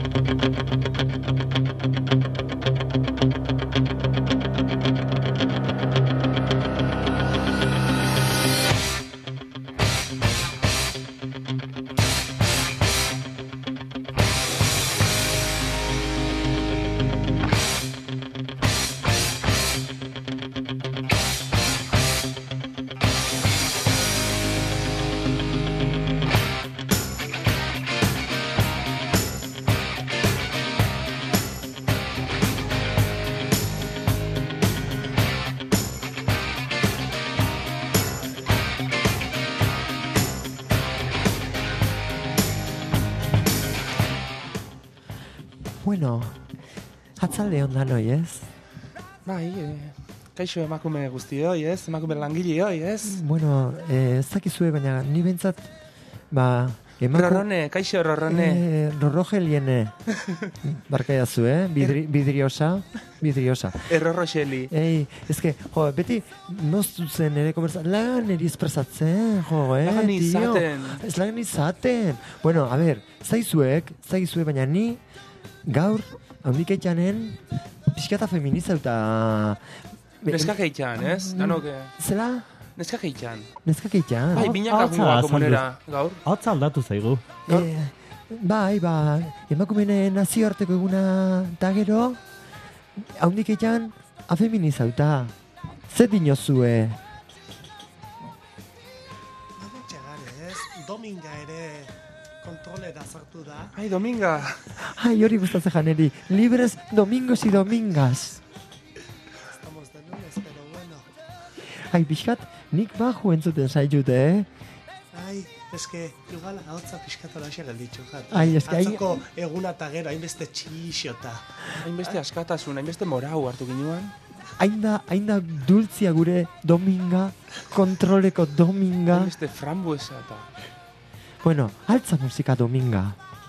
Bueno, atzalde ondan hoi, ez? Bai, kaixo emakume guztioi, ez? Emakume langileoi, ez? Bueno, ez dakizue, baina ni bentsat, Rorrone, kaixo Rorrone. Rorrogeliene. Barkaiazu, Vidriosa. Errorroxeli. Ei, ezke, beti moztu zen ere komerza, lagan eri espresatzen, Lagan tio. izaten. Ez lagan izaten. Bueno, a ber, zaizue, baina ni gaur, handiketxanen, pixkata feminizauta... Neska geitxan, ez? Danoke. Zela? Neska geitxan. Bai, binakak muga komunera, gaur. Hotza aldatu zaigu. Bai, emakumeen nazioarteko eguna da gero, haundiketxan afeminizauta. Zer dinozue? Dominga ere kontrolera sartu da. Ai, Dominga. Ai, hori gustatzen janeri. Libres domingos y domingas. Estamos de lunes, pero bueno. Ai, pixkat, nik baju entzuten zaitute, Ai, eske, igual ahotza pixkatara xe gelditxu, Ai, eske, atzoko eguna eta gero, hainbeste txixota. Hainbeste askatasun, hainbeste morau hartu ginuan. Hainda dultzia gure dominga, kontroleko dominga. Hainbeste frambuesa eta... Bueno, altza musika dominga.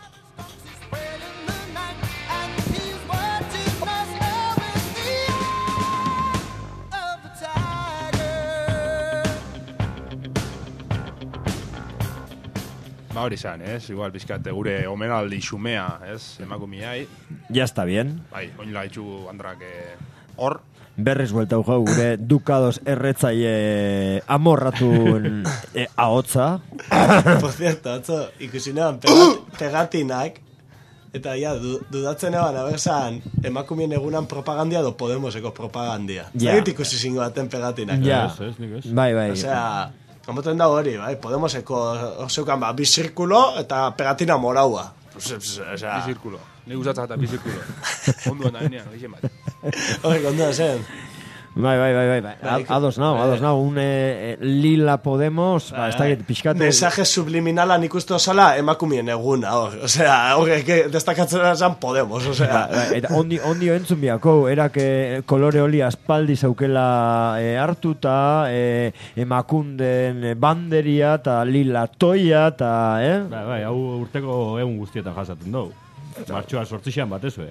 Hori zan, ez? Igual, bizkate gure omenaldi xumea, ez? Emakumiai. Ya está bien. Bai, oinla itxu andrak hor. Berriz bueltau jau gure dukados erretzaile amorratun ahotza. Por cierto, atzo, ikusi neban pegatinak, eta ja, dudatzen eban, abertzan, emakumien egunan propagandia do Podemoseko propagandia. Zagit ikusi zingo baten pegatinak. Ja, bai. Osea, komoten da hori, bai, Podemoseko zeukan bizirkulo eta pegatina moraua. Bizirkulo. Ni gustatzen eta bizirkulo. Onduan da benean, egin bat. Hori, onduan zen. Bai. Ados nao, un lila Podemos, ez da pixkate... Mensaje subliminalan ikustu osala emakumien eguna, hor. Osea, horrek destakatzen zan Podemos, osea. Eta ondio entzun biako, erak kolore holi aspaldi zaukela hartuta, emakunden banderia, eta lila toia, eta, Bai, hau urteko egun guztietan jasaten dugu. Martxoa 8 batezu,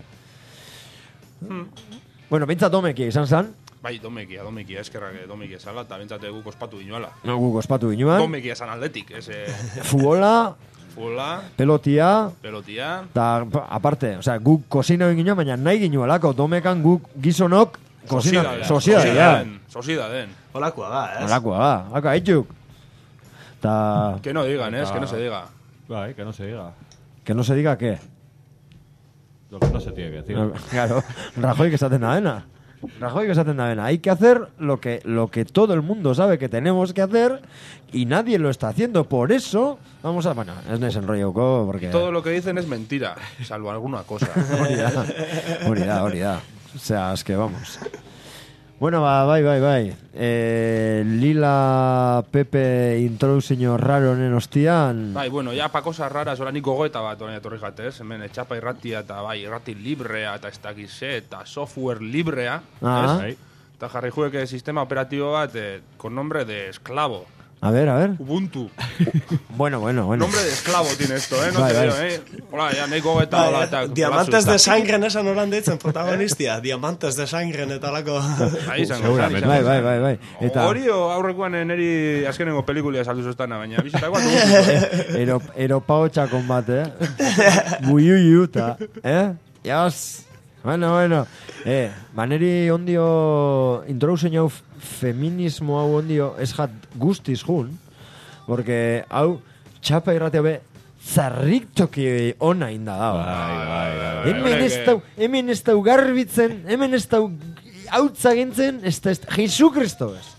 Bueno, bintzat domeki izan zan. Bai, domekia, eskerrak domekia esala, eta bentsate guk ospatu ginuala. No, guk ospatu ginuan. Domekia esan aldetik, ez... Fugola, pelotia, eta aparte, osea, guk kosina egin ginoan, baina nahi ginualako, domekan guk gizonok Sosidaden. Olakoa da, ez? Haka, itxuk. Que no digan, que no se diga. Bai, que no se diga. Que no se diga, ¿qué? Lo que no se tiene que decir. Claro, Rajoy que esaten da dena. Hay que hacer lo que todo el mundo sabe que tenemos que hacer y nadie lo está haciendo. Por eso, vamos a... Bueno, es desenrollo porque... Todo lo que dicen es mentira, salvo alguna cosa. Hori da. O sea, es que vamos... Bueno, bai. Lila Pepe introduziño raro nen ostian. Bai, bueno, ya pa cosas raras, ora niko goeta bat, orain etorri jatez, hemen etxapa irratia eta bai, irrati librea eta ez dakize, eta software librea, Ah. Eta jarri jueke sistema operatibo bat con nombre de esclavo. A ver. Ubuntu. Bueno. Nombre de esclavo tiene esto, No Bai, te bai. veo, Hola, ya neiko eta hola, eta... Diamantes de sangren esan horan deitzen protagonistia. Diamantes de sangren eta lako... Ahí izango, Seguramente. Bai. Eta Hori aurrekoan neri azkenengo pelikulia saldu zoztana, baina bizitakoa Eropao txakon bat, Buiuiu, ta, Yas. Bueno. Maneri ondio introduzen hau feminismo hau ondio ez jat guztiz jun, porque hau txapa irratea be zarrik toki ona inda da. Bai. Hemen ez dau garbitzen, hemen ez dau hautza gintzen, Jesu Kristo ez.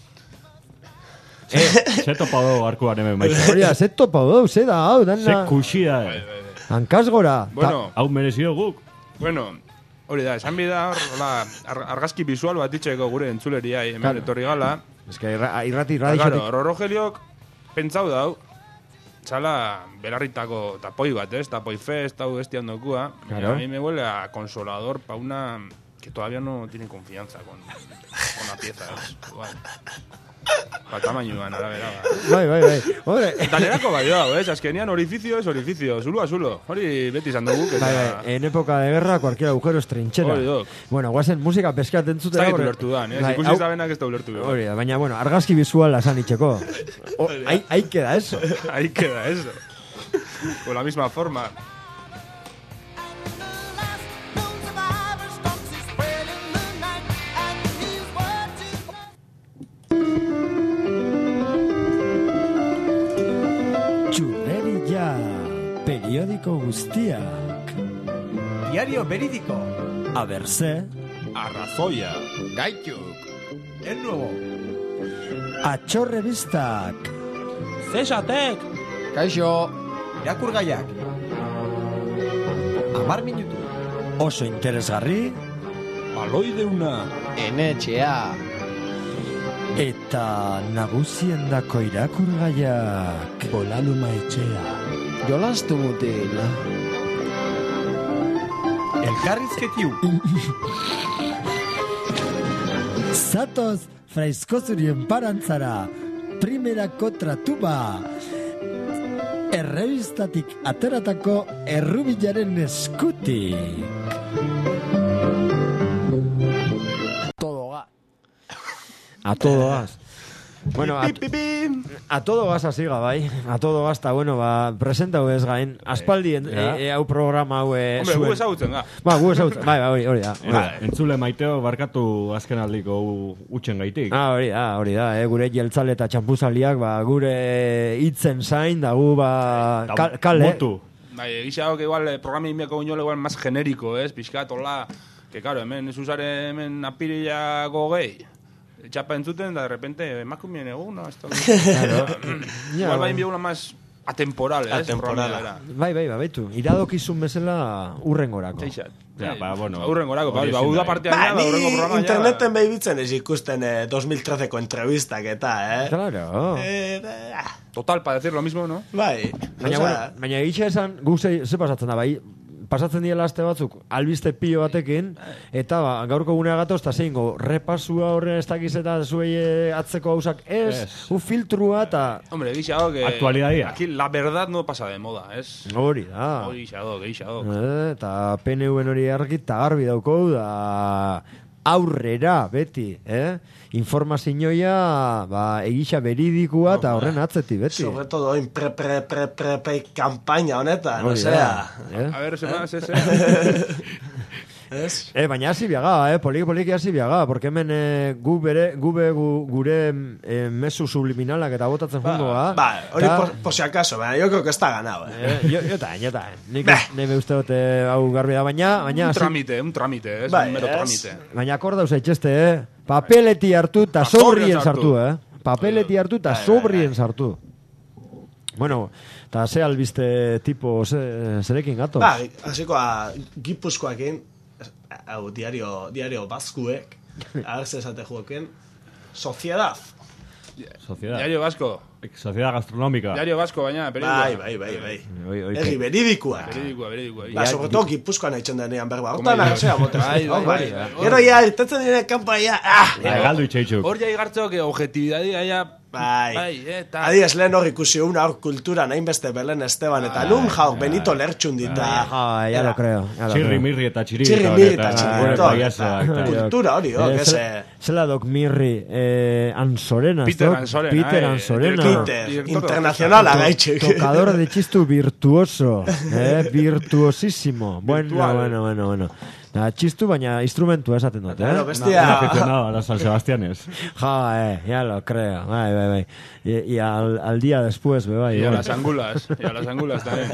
Se topa dugu arkuan hemen baita. Hori da, ze topa dugu, ze da, hau, Se dana, kuxia. hankaz gora. Bueno, Hau merezio guk. hori da, esan bida, argazki visual bat itxeko gure entzuleria, hemen etorri gala. Ez que irrati Claro, Rorogeliok pentsau dau, txala belarritako tapoi bat, tapoi fest, hau bestian dokua. Claro. A mí me huele a consolador pa una que todavía no tiene confianza con la pieza. Igual. Pa tamañuan, arabera. Bai. Hore, Danerako bai dago, azkenian orificio es orificio, zulo a zulo. Hori beti izan dugu. bai, en época de guerra cualquier agujero es trinchera. Hori dok. Bueno, guazen musika peskaten zutera. Zagit ulertu da, ikusi zabenak ez da ulertu. Hori da, baina, bueno, argazki visual esan itxeko. Ahí queda eso. Ahí queda eso. Con la misma forma. Churreria, periódico guztiak. Diario verídico. A verse, Arrazoia. Gaituk. El nuevo. atxorrevistak. Cesatek. Kaixo. Irakurgaiak. 10 minutu. Oso interesgarri, Aloideuna. Enetxea. eta nagusiendako irakurgaiak. Bolaluma etxea. Jolastu mutil. Elkarrizketiu. Zatoz fraizkozurien parantzara, primerako tratuba. Errebistatik ateratako errubilaren eskutik. A todo gas. Bueno, a todo gas asiga, bai. A todo gas, eta bueno, presentau ez gain. Aspaldi hau programa hau Hombre, gu ezagutzen da. Gu ezagutzen, bai, hori da. Entzule maiteo barkatu azken aldiko utxen gaitik. Hori da, gure jeltzale eta txampuzaliak, gure hitzen zain, da gu, kale. Motu. Bai, egisa que igual programa inbiako guinole igual más genérico, pixkat, hola, que claro, hemen ez usare hemen apirilako gehi. Txapa entzuten, da de repente, emakumien eguna, esto... Igual bain bioguna más atemporal, Atemporal. Bai, baitu. Iradokizun bezala urrengorako. Teixat. Bueno. Urrengorako, uda partean da, urrengo programa ja... Interneten behibitzen ez ikusten 2013ko entrevistak eta, Claro. Total, para decir lo mismo, ¿no? Bai. Baina egitxe esan, guk ze pasatzen da, bai, pasatzen diela aste batzuk, albiste pilo batekin, eta gaurko gunea gatoz, eta zeingo, repasua horren ez dakiz eta zuei atzeko hausak filtrua, eta... Hombre, egisa que... Actualidadia. Aquí la verdad no pasa de moda, Hori da. Hori egisa Eta PNV-en hori argi eta garbi dauko, da... Aurrera, beti, informazioa, egisa beridikua eta horren atzeti, beti. Sobre todo, oin pre kampaina honetan, A ver, semaz, Baina hasi biaga, poliki hasi biaga, porque hemen gure mesu subliminalak eta botatzen jungoa. Hori por si acaso, yo creo que está ganado. Yo también. Nik nebe uste dute hau garbi da, baina... Un tramite, un mero tramite. Baina akorda zaitxeste, papeleti hartu eta sobrien sartu, Papeleti hartu eta sobrien sartu. Bueno, eta ze albiste tipo zerekin gato? Hasikoa Gipuzkoakin, hau diario baskuek, agerse esate juoken, Sociedad. Diario Vasco. Sociedad Gastronómica. Diario Vasco, baina, periodikoa. Bai. Egi beridikua. Beridikoa. Sobre todo Gipuzkoan haitzen denean berba. Hortan agerzea boten. Bai. Gero ya, irtetzen diren kanpa ya. Galdu itxaitxuk. Hor jai gartzok, objetibidadia, Bai. eta... Adiez, lehen hor ikusi una hor kultura hainbeste Belen Esteban, eta nun jau Benito Lertxun dita. Ya lo creo. Txirri mirri eta txirri. Txirri eta txirrito. Eta Kultura hori, ese... Zela Doc Mirri, Ansorena. Peter Ansorena. Peter Ansorena. Peter, internacionala gaitxik. Tocador de chistu virtuoso. Virtuosísimo. Bueno. Txistu, baina instrumentu esaten dute, Claro, bestia... aficionado a las San Sebastianes. Ya lo creo. Bai. Y al día después, bai. Y a las angulas también.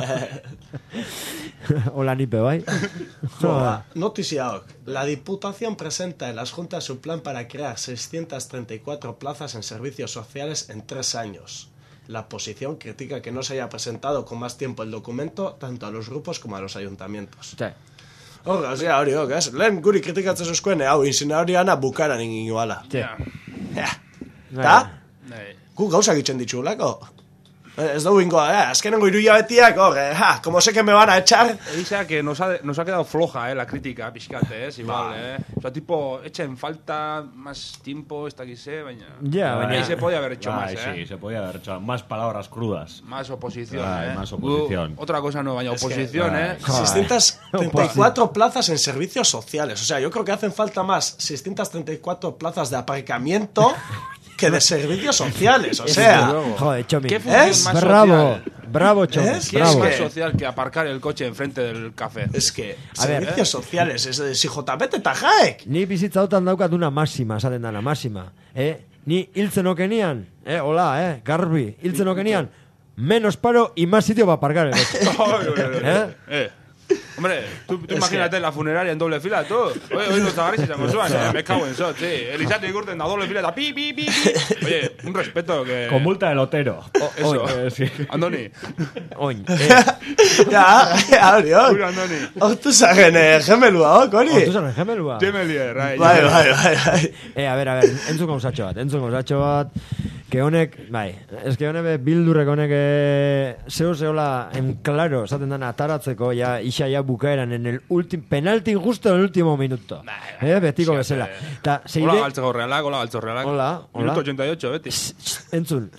Hola, Nipe, bai. Noticia hoc. La Diputación presenta en las Juntas su plan para crear 634 plazas en servicios sociales en 3 años. La oposición critica que no se haya presentado con más tiempo el documento tanto a los grupos como a los ayuntamientos. Sí. Hori, ez? Lehen guri kritikatzen zuzkoen, hau, inzinariana bukaran ingin iguala. Ja. Ta? Bai. Gu gauzak itxen ditxulako. Ez dugu ingo, azkenengo irulabetiak, como sé que me van a echar... Dice que nos ha quedado floja, la crítica, pixkate, igual, O sea, tipo, echa en falta más tiempo, esta que sé, baina... Baina... Ahí se podía haber hecho más, Sí, se podía haber hecho más palabras crudas. Más oposición, Más oposición. Otra cosa no, baina oposición, 634 plazas en servicios sociales. O sea, yo creo que hacen falta más 634 plazas de aparcamiento que de servicios sociales. O sea... Joder, Chomi. ¿Qué función más social? Bravo, Chomi. ¿Qué es más social que aparcar el coche enfrente del café? Es que servicios sociales, es JP eta jaek. Ni bizitza hautan daukat una máxima, esaten dana, máxima. Ni hiltzen okenian, hola, garbi, hiltzen okenian, menos paro y más sitio para aparcar el coche. Hombre, tú imagínate la funeraria en doble fila, todo. Hoy los tagaris se llaman me cago en eso, sí. Elisate y Gurten a doble fila, está pi. Oye, un respeto que... Con multa de lotero. Eso, sí. Andoni. Oin. Hori, Andoni. Hortu zaren gemelua, hori? Hortu zaren gemelua. Gemelier, Bai. A ver, entzun gauzatxo bat, que honek, que honek bildurrek honek zehola en claro, esaten dana ataratzeko, isa bukaeran en el penalti justo en el último minuto. Betiko bezala. Hola, galtzeko realak. Hola. Minuto 88, beti. Entzun,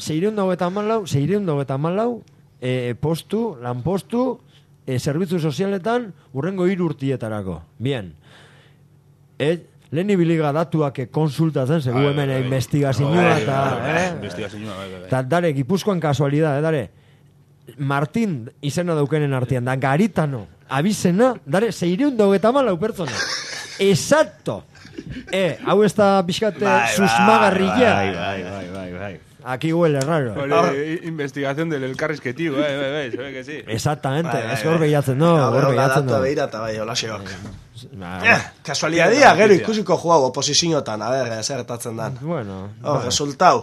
694 postu, lanpostu, zerbitzu sozialetan urrengo 3 urtietarako. Bien. Lehen ibiliga datuak konsultatzen, segu hemen investigazioa eta dare, Gipuzkoan kasualidad, dare, Martín izena daukenen artean, da Garitano, abizena, dare, 694 pertsona. Exacto. Hau ez da pixkate susmagarrilla. Bai. Aquí huele raro. Investigación del elkarrizketiu, se ve que sí. Exactamente, ez hor behiatzen, no? Hor behiatzen, no? Beirata, bai, holaseok. Kasualidadia, gero ikusiko juau oposiziotan, a ver, zer gertatzen dan. Bueno. Resultau.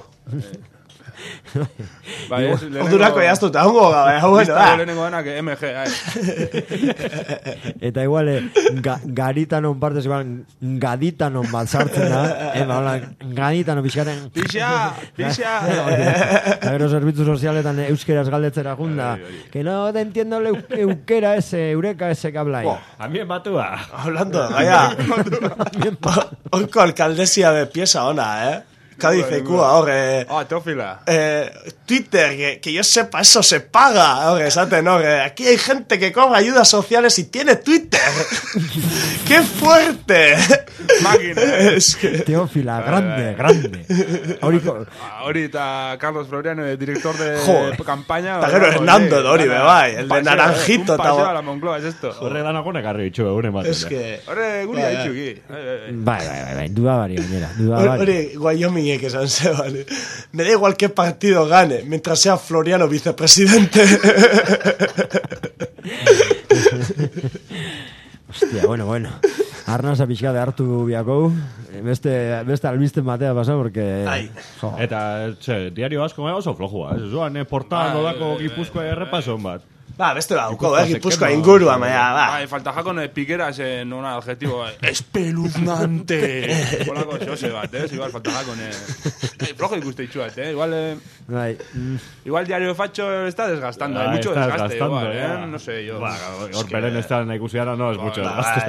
Ordurako jaztuta, hongo gabe, bueno, da. Lehenengo danak MG, Eta igual, garitanon partez, igual, gaditanon bat sartzen da, gaditanon pixkaten... Pixa! Eta gero zerbitzu sozialetan euskeraz galdetzera junda, que no te entiendo euskera ese, eureka ese que habla ahí. A mí batua. Hablando, vaya. Orko alcaldesía de pieza ona, Kadizekua, horre... Teófila. Twitter, que yo sepa, eso se paga. Horre, esaten, horre. Aquí hay gente que cobra ayudas sociales y tiene Twitter. ¡Qué fuerte! Máquina. Es que... Teófila, grande. Ahorita Carlos Floriano, el director de campaña. Eta gero Hernando Dori, bai. El de Naranjito. Un paseo a la Moncloa, es esto. Horre danakone garri itxu, egunen bat. Es que... Horre, guri ha dicho aquí. Bai, duda bari, gainera. Horre, Wyoming que San Sebastián. Me da igual qué partido gane, mientras sea Floriano vicepresidente. Hostia, bueno. Arnasa pixka de hartu biakou. Beste albisten batea pasa, porque... Eta, diario asko oso flojua. Zuan, portal dodako Gipuzkoa errepason bat. Beste dauko, Gipuzkoa ingurua, maia, falta con piqueras en un adjetivo espeluznante. Polako xose bat, igual falta con flojo ikuste itxuat, igual diario facho está desgastando, hay mucho desgaste igual, no sé yo. Horperen estan ikusiara no es mucho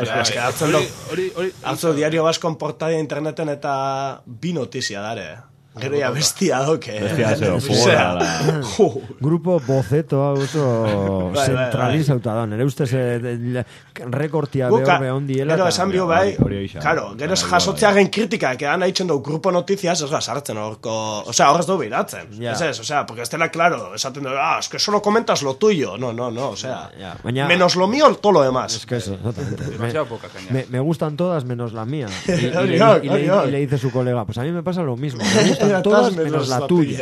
desgaste. Atzo diario baskon portadia interneten eta bi notizia dare. Gero ya bestia doke. Bestia zeo, Osea, Grupo Boceto hau oso Bai, centralizauta da. Nere ustez rekortia Guka, behor ondiela. gero esan bio bai, hori eixa. claro, gero jasotzearen kritikak edan haitzen dugu Grupo Noticias, ez da sartzen horko, osea, horrez dugu biratzen. Ja. Ez, osea, porque estela claro, esaten dugu, es que solo comentas lo tuyo. No, osea, Ya, baina- menos lo mío, todo lo demás. Es que eso, exactamente. Demasiado poca caña. Me gustan todas menos la mía. Y Oriol. le dice su colega, pues a mí me pasa lo mismo. Me gustan todas menos la tuya.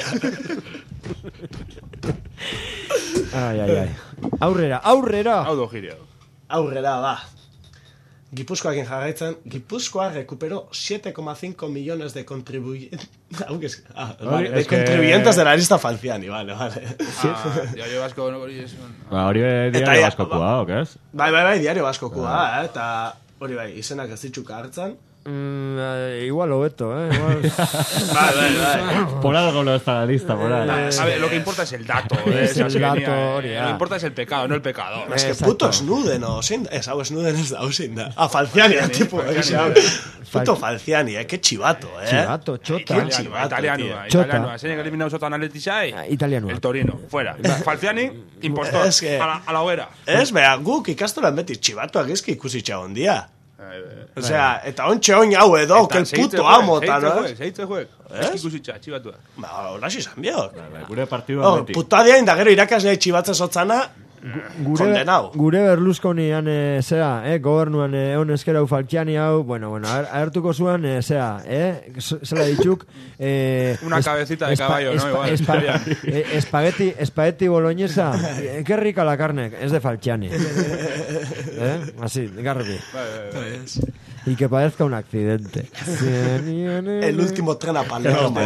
Ay. Aurrera. Hau do girio. Aurrera, ba. Gipuzkoakin jarraitzen, Gipuzkoa recuperó 7,5 millones de contribuyentes. De contribuyentes de la lista Falciani, vale. Diario Vasco hori esan. Hori Eta diario ja, baskokua, ok ez? Bai, diario baskokua, eta hori bai, izenak ez ditxuk hartzen. Igual hobeto, Igual... Bai. Por algo no está la lista, por ahí. A ver, lo que importa es el dato. Es el esa dato, seña, hori, Lo que importa es el pecado, no el pecador. Es que Exacto. puto Snuden, o zein, ez hau Snuden ez da, hau zein da. Falciani, tipo, puto Falciani, que chivato, Chivato, chota. Qué chivato, Italianoa. Chota. Zein eliminau sotan Atletisai. Italianoa. El Torino, fuera. Falciani, impostor. Es que- A la hoguera. Ez, beha, guk ikastolan beti txibatuak ezki ikusi txagon dia. Osea, eta ontxe oin hau edo, que el puto amo, eta no? Seitze juek. Ez? Eskusitza, txibatuak. Ba, horaxi izan biok. Gure partidua beti. Puta da gero irakaslea txibatzen sotzana, kondenau. Gure Berlusconian, gobernuan egon eskera hau Falciani hau, bueno, agertuko zuen, zela ditzuk... Una cabecita de caballo, ¿no? Igual. Espagueti boloñesa, qué rica la carne, es de Falciani. Así, garbi. Y que parezca un accidente. El último tren a Palermo.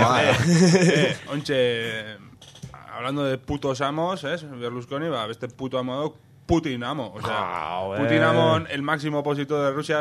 Ontxe, hablando de putos amos, Berlusconi, beste puto amo dau, Putin amo. O sea, Putin amo, el máximo opositor de Rusia,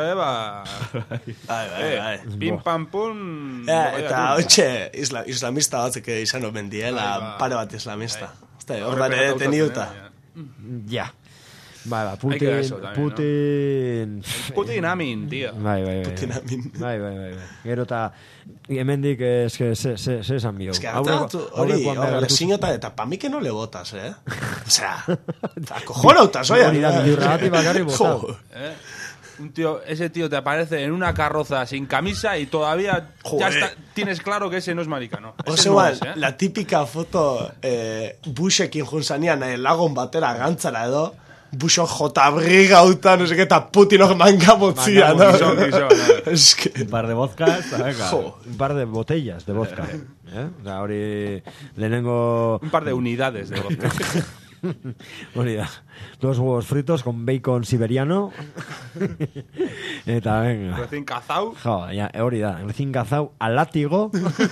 Bai. pim pam pum. Eta ontxe, islamista batzuk izan omen diela, pare bat islamista. Hortan ere teniuta. Ya. Bai, Hay que ver eso también, Putin... Putin amin, tío. Bai. Putin amin. Bai. Gero eta hemendik eske se esan bio. Es que hori, resinota, eta pa mi que no le botas, O sea, acojonautas, oye. Hori da, bilurragati bakarri bota. Ese tío te aparece en una carroza sin camisa y todavía ya tienes claro que ese no es maricano. Ese no es, la típica foto Bushekin junzanian lagon batera gantzara edo, Bushon jotabriga uta, no sé qué, eta Putinok manga motzia, no? Es que... Un par de vodka, venga. Un par de botellas de vodka. Da, hori lehenengo... Un par de unidades de vodka. Hori da. 2 huevos fritos con bacon siberiano. Eta venga. Recién cazao. Jo, ya, hori da. Recién cazao al látigo.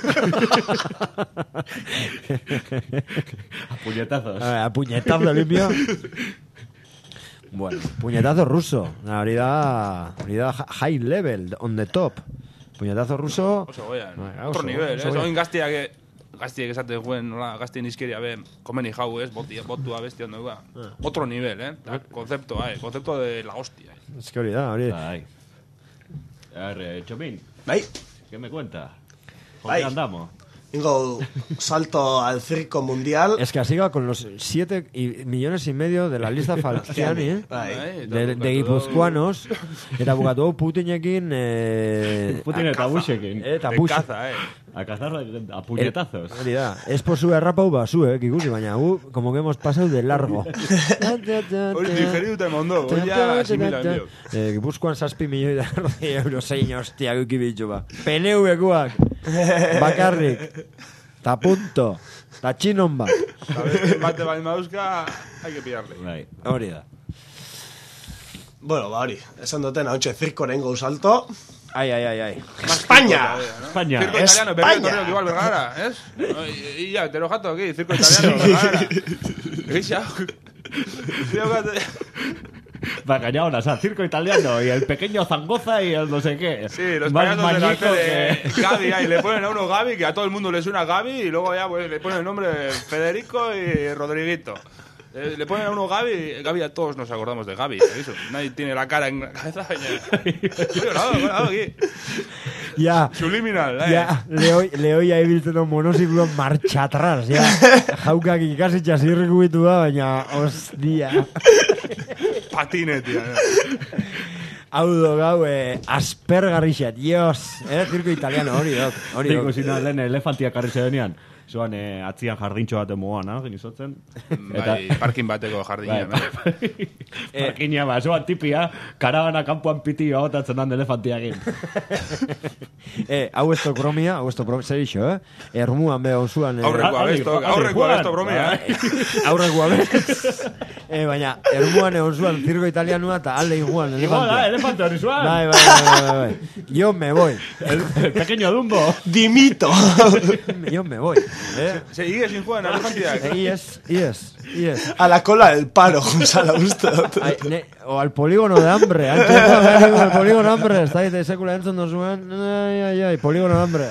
A puñetazos. A puñetazo limpio. Bueno, puñetazo ruso. Hori da high level, on the top. Puñetazo ruso. Oso goian. Otro nivel, Oin gaztiak esaten guen, nola, gaztien izkeria, komeni jau, botua besti ondo duga. Otro nivel, Concepto de la hostia. Es que hori da, hori. Ay. A ver, Chomín, Bai, ¿qué me cuenta? ¿Con Bai. qué andamos? ingo salto al circo mundial. Es que siga con los 7,5 millones de la lista Falciani, Bai. de guipuzcoanos, eta bukatu Putinekin... Putin eta Bushekin. Eta De Bush. caza, A cazar a puñetazos. Hori da, ez pozu errapau zuek ikusi, baina como que hemos pasado de largo. Hori digeridu eta mondo, hori ya asimila enbio. Gipuzkoan 7 milioi da euro zein hostia guki bitu ba. PNV-kuak, bakarrik, ta punto, ta txinon bat. Sabes, bate bain mauzka, hay que pillarle. Bai. Hori da. Bueno, ba hori, esan duten hau zirkoren gau salto. Ai. España! España. Circo italiano, España. pero torneo igual Vergara, ¿es? Y ya, te lo jato aquí, circo italiano, Vergara. Grisha. Va cañado, o sea, circo italiano y el pequeño Zangoza y el no sé qué. Sí, los Más payasos de la mañico tele, Gaby, ahí le ponen a uno Gaby, que a todo el mundo le suena Gaby, y luego ya pues, le ponen el nombre de Federico y Rodriguito. Le ponen a uno Gaby, a todos nos acordamos de Gaby, eso. Nadie tiene la cara en la cabeza. He llorado aquí. Ja, Subliminal, ja, lehoia ibiltzen on monozikloan marcha atrás, ja. Jaukak ikasitxa zirkuitu da, baina, ostia. Patinetia. Hau do gau, aspergarrixat, dios. Zirko italiano, hori dok. Ikusi lehen elefantia karrize denean. Zoan, atzian jardintxo baten moan, genizotzen. Bai, parkin bateko jardinean. Parkinia, zoan tipia, karabana kanpoan piti agotatzen dan elefantiakin. Hau esto bromia, zer ixo, Ermuan beha onzuan... Aurreko abesto bromia. Aurreko abesto. Baina, Ermuan onzuan zirko italianua eta alde inguan elefantia. Elefante hori zuan. Bai. Yo me voy. El pequeño Dumbo. Dimito. Yo me voy. Ies injuan, elefantiak. Ies. A la cola del paro, Gonzalo, uste. O al polígono de hambre. Al polígono de hambre. Está ahí de sekula entzun dozuen. Ai, polígono de hambre.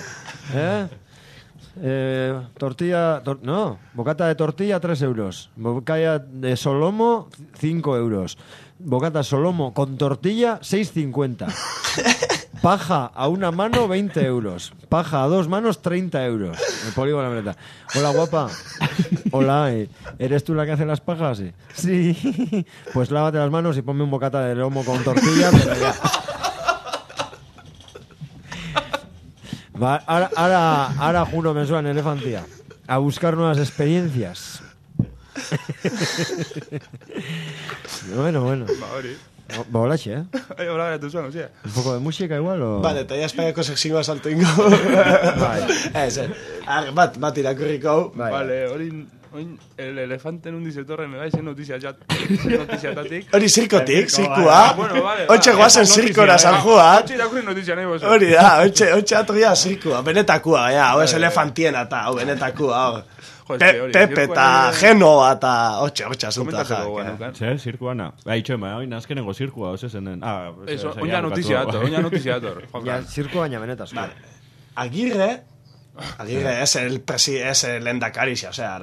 Bocata de tortilla 3 euros. Bocata de solomo 5 euros. Bocata solomo con tortilla 6,50. Paja a una mano 20 euros. Paja a 2 manos 30 euros. El polígono de hambre. Hola, guapa. Hola, ¿eres tú la que hace las pajas? Sí. Pues lávate las manos y ponme un bocata de lomo con tortilla, pero ya. Va, ahora Juno me suena elefantia. A buscar nuevas experiencias. Bueno. Bolache, Hola, tú suena, sí. Un poco de música igual o... Vale, eta ya espaiako sexingoa salto ingo. Bat irakurriko. Vale, orin el elefante nun dizetorren zen notiziatatik. Hori zirkotik, zirkua. Otxe guazen zirkora zanjua. Otxe irakurri notizia nahi bozu. Hori da, otxe atoria zirkua. Benetakua, hau ez elefantiena eta hau benetakua. Pepe eta Genoa eta otxe asunta. Zer, zirkuana. Itxoema, oin azkenengo zirkua, ose zenen. Oina notiziator. Ja, zirkua baina benetazko. Aguirre es el lehendakari, o sea,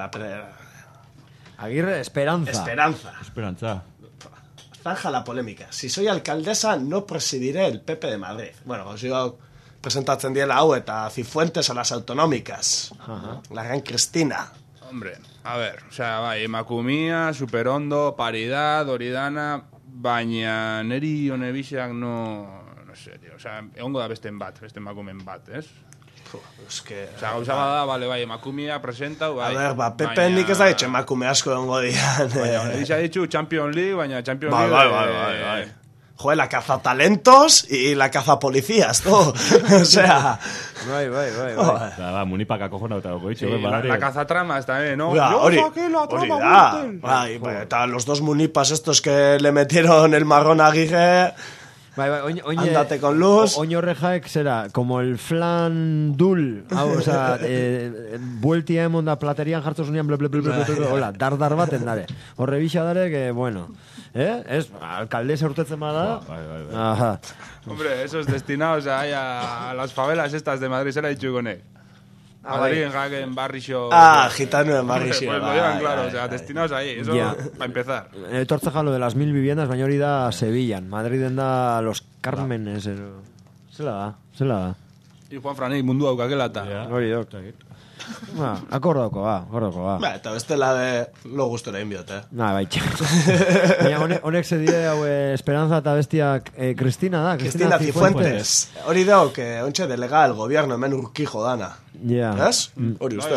Aguirre, Esperanza. Zanja la polémica. Si soy alcaldesa, no presidiré el PP de Madrid. Bueno, consigo presentatzen diela hau eta Cifuentes a las autonómicas. La gran Cristina. Hombre, a ver, o sea, bai, emakumia, superondo, paridad, oridana, baina neri honebixak no sé, tío, o sea, egongo da beste emakumen bat, ez? Es que... O sea, gauza bada, bai, emakumia presenta, bai. A ver, Pepe nik ez da dicho emakume asko egongo dian. Baina, honebixak ditxu Champions League, baina Champions League... Bai. Joder, la caza talentos y la caza policías, ¿no? O sea... Bai. Da, munipak akojona eta goko itxo. La caza tramas también, ¿no? Hori da. Eta los dos munipas estos que le metieron el marrón a Aguirre... Bai, andate con luz. Oinorrejaek zera, como el flan dul, o sea, bueltia emon da platerian jartuz unian, hola, dar baten dare. Horre bixa dare, que bueno, es, alcaldesa urtetzen bada. Bai. Ajá. Hombre, esos destinados a las favelas estas de Madrid, se la dicho con él. Madrid, en Barrixo... gitano en Barrixo. Pues lo llevan claro, o sea, destinados ahí, eso para empezar. Etortzeja lo de las 1000 viviendas, baina hori da Sevillan. Madriden da Los Cármenes. Zela da. Y Juan Franey mundu haukakela eta... Hori dok. Akordoko, ba. Eta bestela de lo gustora inbiot, Baitxe. Baina honek ze dire hau Esperanza eta bestiak Cristina da. Cristina Cifuentes. Hori dago, que ontxe delega el gobierno hemen Urquijo dana. ¿Es? Hori uste.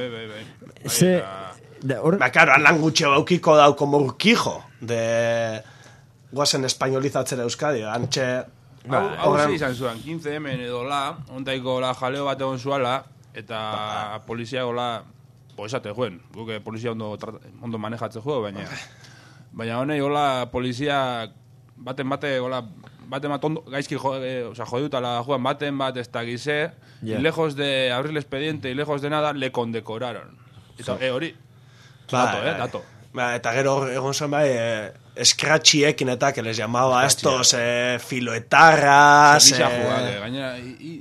Bai. Claro, lan gutxe baukiko dau como Urquijo. De... Guazen españolizatzera Euskadi. Antxe... Hau ze izan zuen, 15M edo la, ontaiko la jaleo bat egon zuala, eta polizia gola, esate joen, guke polizia ondo manejatze jo, baina honei gola polizia baten ondo, gaizki jodutala joan baten bat ez da gize, y lejos de abrir el expediente y lejos de nada, le condecoraron. Eta hori, dato. Eta gero egon zen bai, escratxiekin eta que les llamaba estos filoetarras... Gaina,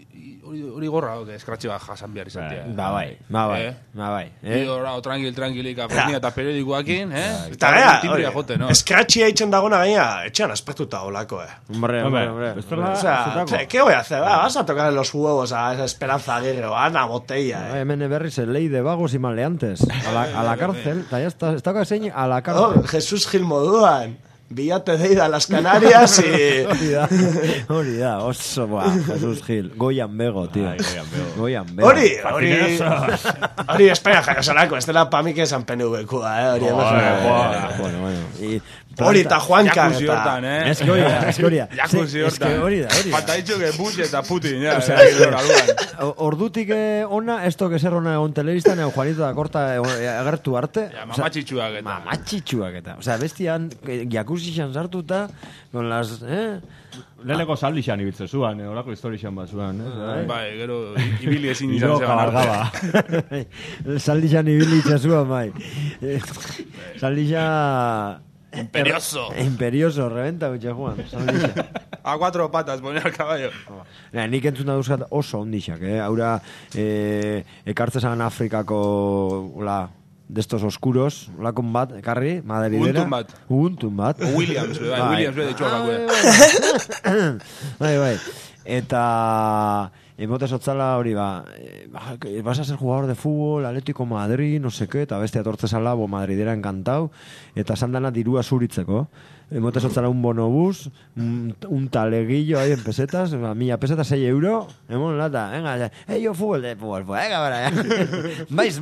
hori gorra, eskratxe bat jasan behar izatea. Ba bai. Ido, tranquilik, apernia eta periodikoakin, Eta gara, timbria jote, no? eskratxia eitzen dagona gaina, etxean aspertuta olako, Hombre. O sea, ¿qué voy a hacer? Vas a tocar los huevos a esa Esperanza Aguirre o a Ana Botella, Hemen berriz ley de vagos y maleantes. A la cárcel, eta ya está casi a la cárcel. Jesús Gil moduan. Billate de ida a las Canarias y... Hori da, oso, Jesús Gil. Goian bego, tío. Goian bego. Hori España jarosalako, ez dela pa mi que esan PNV-kua, hori Bueno. Hori eta Juanka Jacuzzi hortan, Es que hori da. Jacuzzi hortan. Hori da. Falta dicho que Bush eta Putin, ya. Ordutik ona, esto que ser ona egon telebistan, Juanito da Korta agertu arte. Mamatxitxuak eta. Mamatxitxuak eta. O sea, bestian, jacuzzi-xan sartuta, con las, Leheneko saldixan ibiltze zuan, horako historixan bat zuan. Bai, gero, ibili ezin izan zegoen arte. Saldixan ibili itxasuan, bai. Saldixa... Imperioso, reventa, bitxe, Juan. Saldixa. A cuatro patas, ponía al caballo. Nik entzuna duzkat oso ondixak, Haura, ekartzesan Afrikako, destos oscuros, lakon bat, ekarri, Madridera. Uguntun bat. O Williams, de hecho, Bai. Eta... Emote sotzala hori vas a ser jugador de fútbol, Atlético Madrid, no sé qué, eta beste atortzezala, Madridera encantau, eta sandana dirua zuritzeko. Emote sotzala un bonobús, un taleguillo ahí en pesetas, 1000 pesetas, 6 €, emon lata, venga, yo fútbol, venga, para, vais.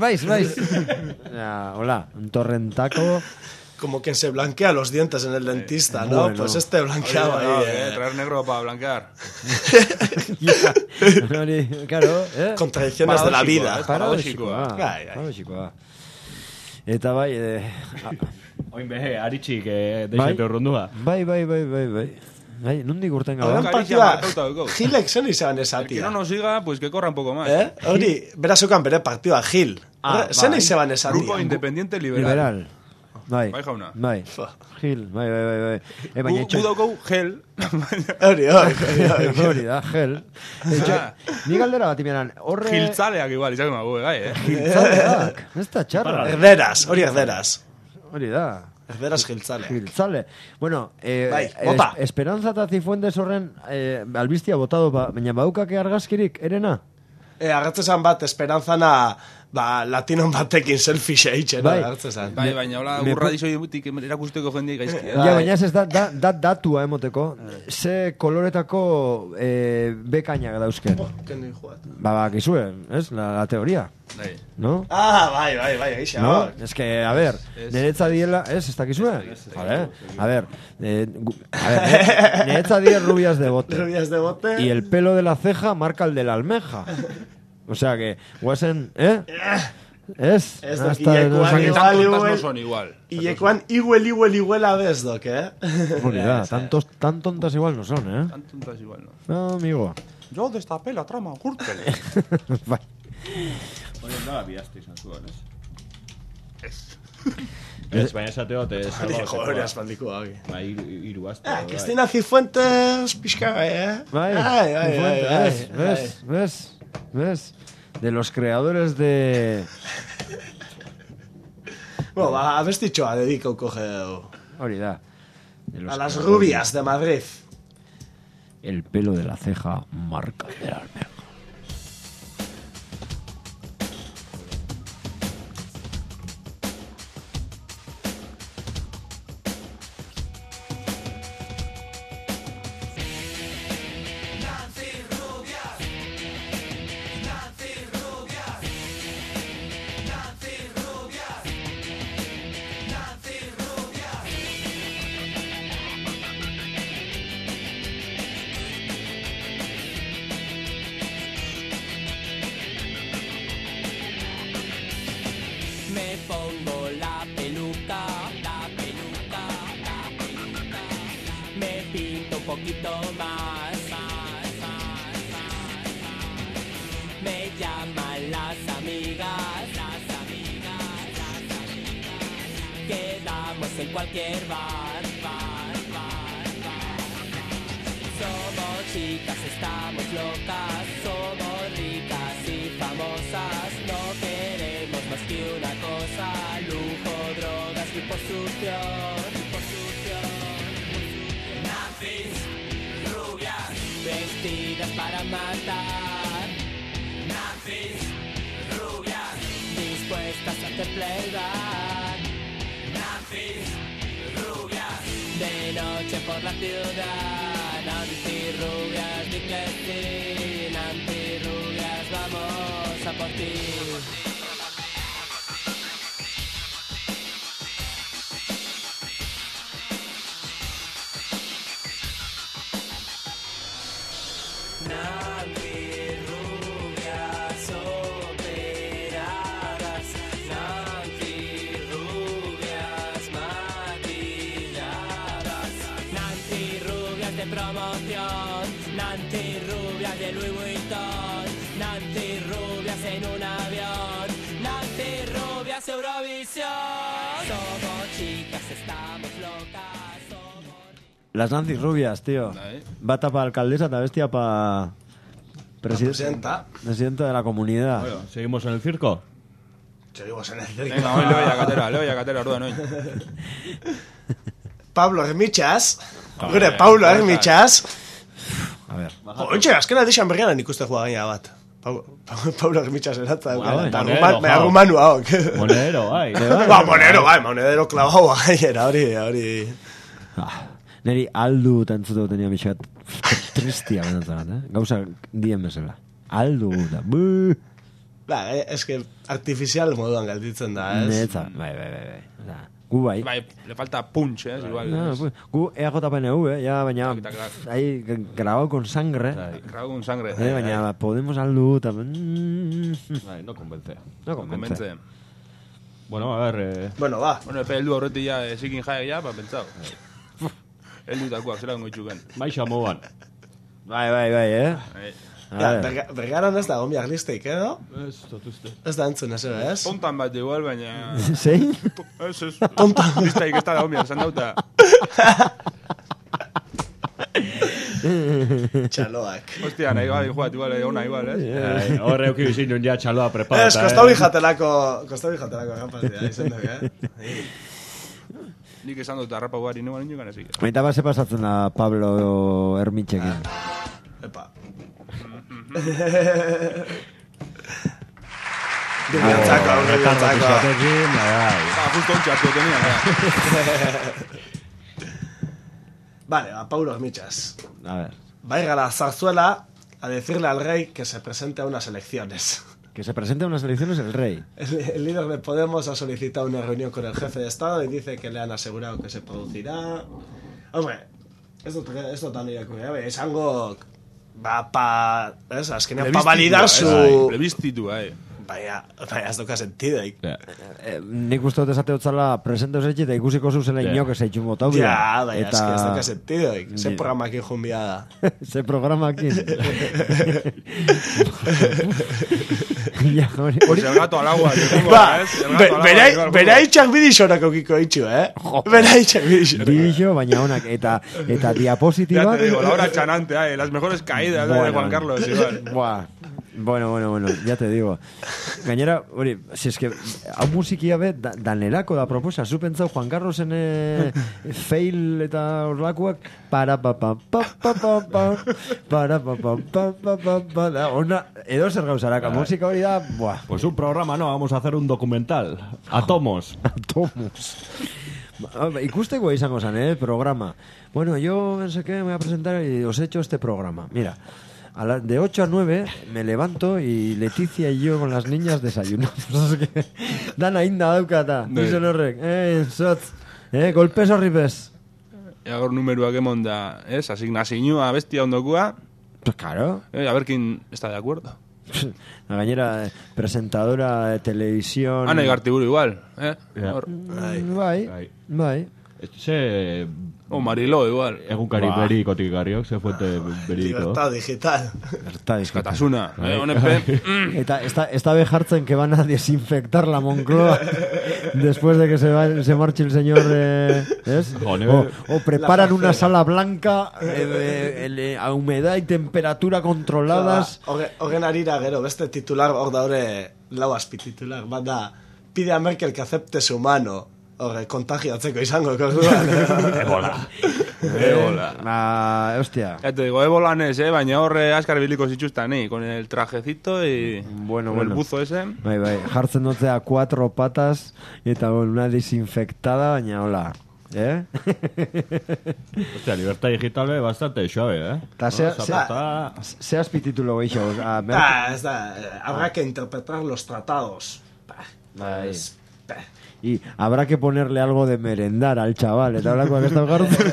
Hola, un torrentaco... Como quien se blanquea los dientes en el dentista, ¿no? Bueno. Pues este blanqueaba ahí. Traer negro para blanquear. Claro, Contradicciones de la vida. Paradójikoa. Eta bai... Oin behe, aritxik deixete urrundua. Bai. Nondik urten Horren gaba? partida, Gilek zen izan El que esatia. no nos siga, pues que corra un poco más. Hori, berazukan bere partida, Gil. Zen izan esatia. Grupo Independiente Liberal. Bai, jauna. bai. Gil, bai. Baina etxe... Gudoko gel. Hori. Da, gel. Ni galdera bat imenan. Giltzaleak igual, izan magu, Giltzaleak. Ez da txarra. Herderas. Hori da. Herderas Giltzale. Giltzale. Bueno, bota. Esperanza eta Cifuentes horren albistia botado, baina baukake argazkirik, erena? Agertzezan bat, Esperanzana... latinon batekin selfie eitzen, agertzezan. Bai, baina hola, gurra dizoitik erakusteko jendeik gaizki. Baina ez da datua emoteko. Ze koloretako bekainak dauzken. Gizue, ez? La teoria. ¿No? Bai, eixa. No, es que, a ver, neretza diela, ez dakizue? Vale, a ver, neretza die rubias de bote. Y el pelo de la ceja marca el de la almeja. O sea que, guasen, Ez no son igual. Iekuan igual abezdok, Hori da, tan tontas igual no son, Tan tontas igual no. No, amigo. Yo destapé la trama, Gürtel. Bai. Hori ondala bidazte izan zuen, ez? Baina esateo, te salva. Joder, aspaldiko hagi. Iru azte. Cristina Cifuentes, pixka, Bai, ¿ves? De los creadores de... Bueno, abestitxoa dedikauko geu. Hori da. A las rubias de Madrid. El pelo de la ceja marca el de la almeja. En cualquier bar. Somos chicas, estamos locas, somos Nazis, rubias, vestidas para matar. Nazis, rubias, dispuestas a hacer playback. Nazis, rubias, de noche por la ciudad. Antirrubias, di que sí. Antirrubias, vamos a por ti. Nantirrubias operadas, nantirrubias maquilladas, nantirrubias de promoción, nantirrubias de Louis Vuitton, nantirrubias en un avión, nantirrubias Eurovisión. Somos chicas, estamos locas, somos... Las Nancy rubias, tío. Ahí. Bata para alcaldesa, ta bestia para... Presidenta. Presidenta de la comunidad. Bueno, ¿seguimos en el circo? Seguimos en el circo. Venga, hoy le voy a catera, orduan hoy. Pablo Hermichas. Gure, Pablo Hermichas. A ver. Ontxe, azkena dixan berrianan ikuste joa gaina bat. Pablo Hermichas eratza. Monedero, Me arrumanu haok. Monedero, bai. Monedero clavau gainera, hori. Neri aldu tantzutu tenia bixat tristia benetan, Gauza dien bezala. Aldu da. Ba, eske artificial moduan galditzen da, ez? Netza. Bai. Osa, gu bai. Bai, le falta punch, igual. No, gu EJPNV, ya, baina ahí grabado con sangre. Grabo con sangre. Baina podemos aldu ta... Bai, no convence. No convence. Bueno, a ver... Bueno, ba. Bueno, epe heldu horretik ya, zikin jaek ya, pa pentsau. Heldu takoak, zela gongo itxuken. Maixa moban. Bai, Ja, bergaran ez da gombiak listeik, edo? Ez, totuzte. Ez da entzun, ez ez? Tontan bat igual, baina... Zein? Ez. Listaik ez da da gombiak, zan dauta. Txaloak. Hostia, nahi bai, joat igual, ona igual, ez? Horre euki bizin nun ja txaloa preparata. Ez, kostabi jatelako rapazia, izan duk, Nik esan dut arrapa guari nuan inokan ezik. Eta base pasatzen da Pablo Hermitxekin. Epa. Bilatzako. Justo un txartu tenia, Vale, a Paulo Hermichas. A ver. Va a ir a la zarzuela a decirle al rey que se presente a unas elecciones. Que se presente a unas elecciones el rey. El líder de Podemos ha solicitado una reunión con el jefe de Estado y dice que le han asegurado que se producirá. Hombre, esto tan irakurri gabe, esango azkenean pa validar su... Plebiscitu, Baina, ez doka sentidoik. Nik uste dut esate hotzala presente osetxe eta ikusiko zuzela inok esaitxun botau dira. Ja, baina, ez doka sentidoik. Ze programakin junbia da. Ze programakin. Pues el gato al agua. Bera itxak bidixonak okiko itxu, Bera itxak bidixonak. Bidixo, baina honak, eta diapositibak... Ya te digo, la hora chanante, las mejores caídas de Juan Carlos, igual. Buah. Bueno, ya te digo. Gainera, hori, si es que hau musikia be, danerako da proposa. Zu pentsau Juan Carlosen fail eta horlakoak ona, edo zer gauzaraka. Musika hori da, buah. Pues un programa, no, vamos a hacer un documental. Atomos. Ikusteko izango zan, programa. Bueno, yo pensé que me voy a presentar y os he hecho este programa. Mira, de 8 a 9 me levanto y Leticia y yo con las niñas desayunamos. Dan ainda daukata. Dicen horrek. Zotz. Golpes horripes. Agor numeruak emon da, asignazioa bestia ondokua. Pues claro. A ver quién está de acuerdo. La gainera presentadora de televisión. Ana Igartiburu igual, Bai. Se... O Mariló igual. Egunkari berikotik garriok, ze fuente beriko. Libertad digital. Katasuna. Honepe. Eta esta vez jartzen que van a desinfectar la Moncloa después de que se marche el señor, ¿es? O preparan una sala blanca a humedad y temperatura controladas. Horren arira gero, beste titular hor daure lau azpi titular. Bat da, pide a Merkel que acepte su mano. horre, kontagiatzeko izango, orduan. Ebola. Hostia. Ya te digo, ebolan ez, baina horre askar biliko zituztan, con el trajecito y Bueno, con el bueno. buzo ese. Bai, jartzen dutzea 4 patas eta una desinfectada, baina hola. Hostia, libertad digital bastante suave, Ta Zapata... ze azpititulo gehiago. Ez da, habrá que interpretar los tratados. Bai. Y habrá que ponerle algo de merendar al chaval. Eta holakoak ez da gartzen.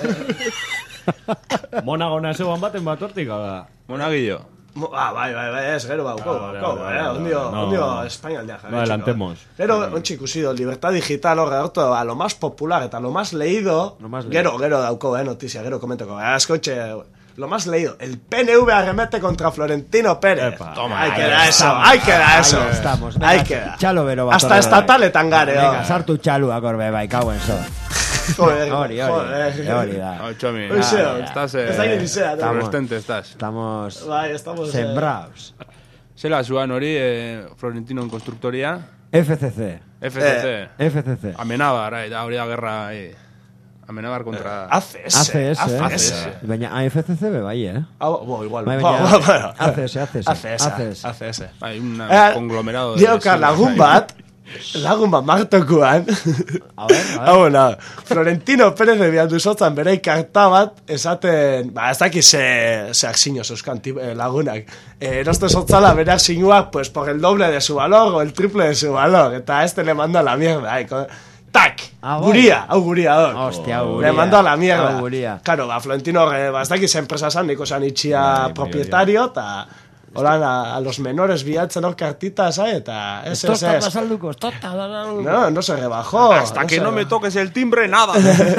Monagona zeuan baten bat hortik, ala. Monaguillo. Bai, ez, gero bauko, vale, bauko, vale, vale. ondio No. espainaldea jarri. No adelantemos. Gero, ontsi ikusi do, libertad digital horre hartu, lo más popular eta lo más leído, Lo más leído. gero dauko, notizia, gero komentoko, escoche, lo más leído, el PNV arremete contra Florentino Pérez. Epa. Toma, Ahí queda eso, ahí queda eso. Ahí estamos. Venga, Ahí queda. txalo bero bat. Hasta horre, estataletan gare, Venga, sartu txaluak horbe, bai, kauen zo. Joder, Hori da. Oh, Chomi, Oixeo, estás... ez da irizea, da. Fluorescente estás. Estamos Bai, estamos... sembrados. Zela zuan hori, Florentino en constructoria. FCC. FCC. FCC. Amenabar, eta hori da guerra, Amenabar contra... ACS. Baina AFCC be bai, Igual. Bai, Bueno, baina ACS. ACS. Hay un Eh, conglomerado de... Dioka lagun bat martokuan. A ver. Bueno, Florentino Pérez ebiatu zotzan bere ikarta bat, esaten, ez dakiz ze aksiños euskan lagunak. Eroste zotzala bere aksiñuak, pues por el doble de su valor o el triple de su valor. Eta este le manda a la mierda. Tak! Ah, bai. Guria, hau guria dor. Hostia, hau guria. Le manda a la mierda. Hau guria. Claro, Florentino, ez dakiz enpresa zan, niko zan itxia Bai, propietario, eta... Hola, a los menores bilatzen hor cartitas, eta... Esto está salduko, esto está No se rebajó. Hasta que no me toques el timbre, nada.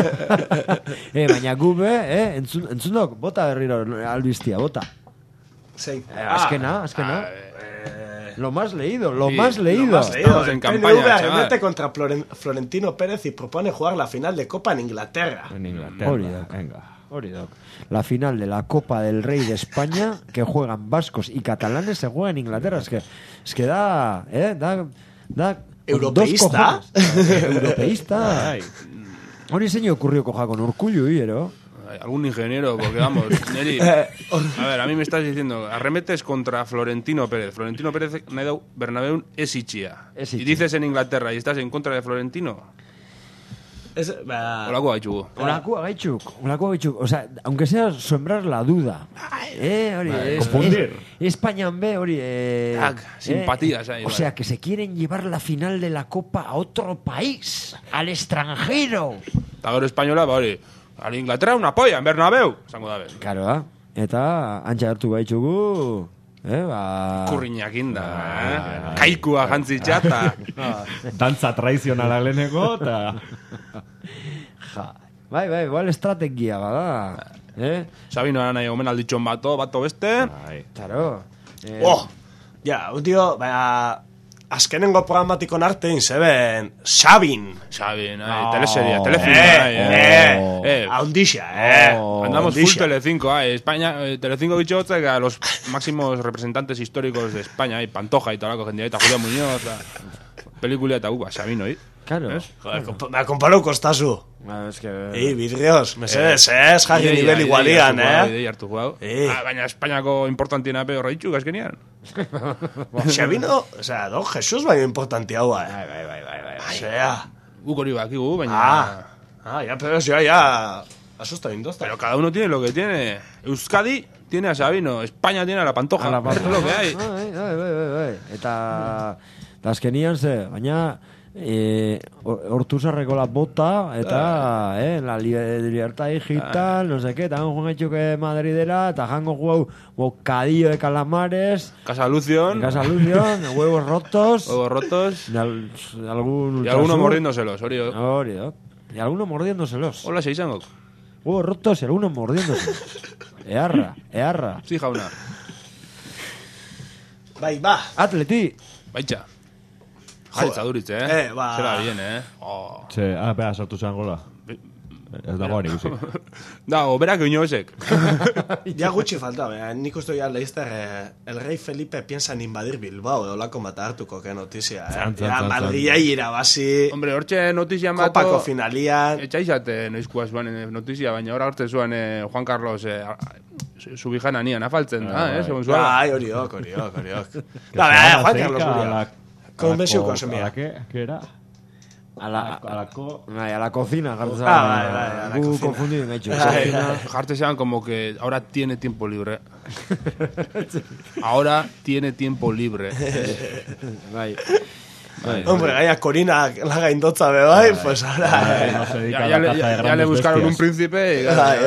baina gube, entzundok, bota berriro albistia, bota. Sí. Azkena. Lo más leído. Estamos en campaña, PNV chaval. arremete contra Florentino Pérez y propone jugar la final de Copa en Inglaterra. En Inglaterra. Hori da. Venga. La final de la Copa del Rey de España, que juegan vascos y catalanes, se juega en Inglaterra. Es que da Europeísta. Europeísta. Ay. Hori zein ocurrió coja con Urkullu, hiero. Algún ingeniero, porque vamos, Neri, a ver, a mí me estás diciendo, arremetes contra Florentino Pérez. Florentino Pérez nahi dau Bernabeun ez itxia. Y dices en Inglaterra y estás en contra de Florentino. Olako gaitxugu. Olako gaitzuk. O sea, aunque sea sembrar la duda. Confundir. Españan B, hori... simpatías ahí. O sea, que se quieren llevar la final de la Copa a otro país, al extranjero. Eta gero española, hori, al Inglaterra una polla, en Bernabéu. Zango da, Claro, eta antxa hartu gaitxugu... Kurriñak inda, Kaikua jantzitxa, eta... Dantza tradizionala leheneko, eta... Bai, igual estrategia bada. Sabino era nahi omen alditxon bato beste. Claro. Ja, tío, azkenengo programatiko nartein zeben Sabin, teleseria, Telecinco. Haundixa, Andamos full Telecinco, España, Telecinco bicho que a los máximos representantes históricos de España, Pantoja y talako jendea, eta Julia Muñoz, película eta Sabino, Claro. Joder, me comparo kostazu. Es que... Vidrios, mesedes, jarri nivel igualian, hartu juau. Baina Espainiako importantiena pe horra itxuk, azkenian. Sabino, o sea, don Jesús baina importanti hau, Bai. Osea... Guk hori bakigu, baina... ya, pero ya... Asusta indozta. Pero cada uno tiene lo que tiene. Euskadi tiene a Sabino, España tiene a la Pantoja. Esto es lo que hay. Bai. Eta azkenian ze, baina... Hortuzarreko la bota eta la libertad digital, no sé qué, eta joan gaitxuk Madridera, eta jango juau bocadillo de calamares, Casa Lución, huevos rotos, y algunos mordiéndoselos, hori. Y algunos mordiéndoselos. Hola, se izango. Huevos rotos y algunos mordiéndoselos. Earra. Sí, jauna. Bai, ba. Atleti. Baitxa. Jaitza duritz, Zera bien, Ze, bera, sartu zen gola. Ez dagoan ikusi. Da, oberak inoesek. Ja gutxi falta, nik uste ja leizter el rey Felipe piensa en invadir Bilbao, olako bat hartuko que notizia, Ja, Madriai irabazi, Hombre, hortxe notizia mato... kopako finalian... Etxaizate noizkoa zuan notizia, baina hor hartze zuan Juan Carlos Subijana nian afaltzen da, segun zuala. Bai, horiok. Da, Juan Carlos Uria. Konbenziuko semia. ¿A qué era? A la cocina, a la cocina. Confundido, me he hecho. Jarte sean como que ahora tiene tiempo libre. Ahora tiene tiempo libre. Bai. Hombre, gaia Corina laga indotza be bai, pues ahora... No se dedica a la caza de Ya grandes le buscaron un bestias. príncipe y...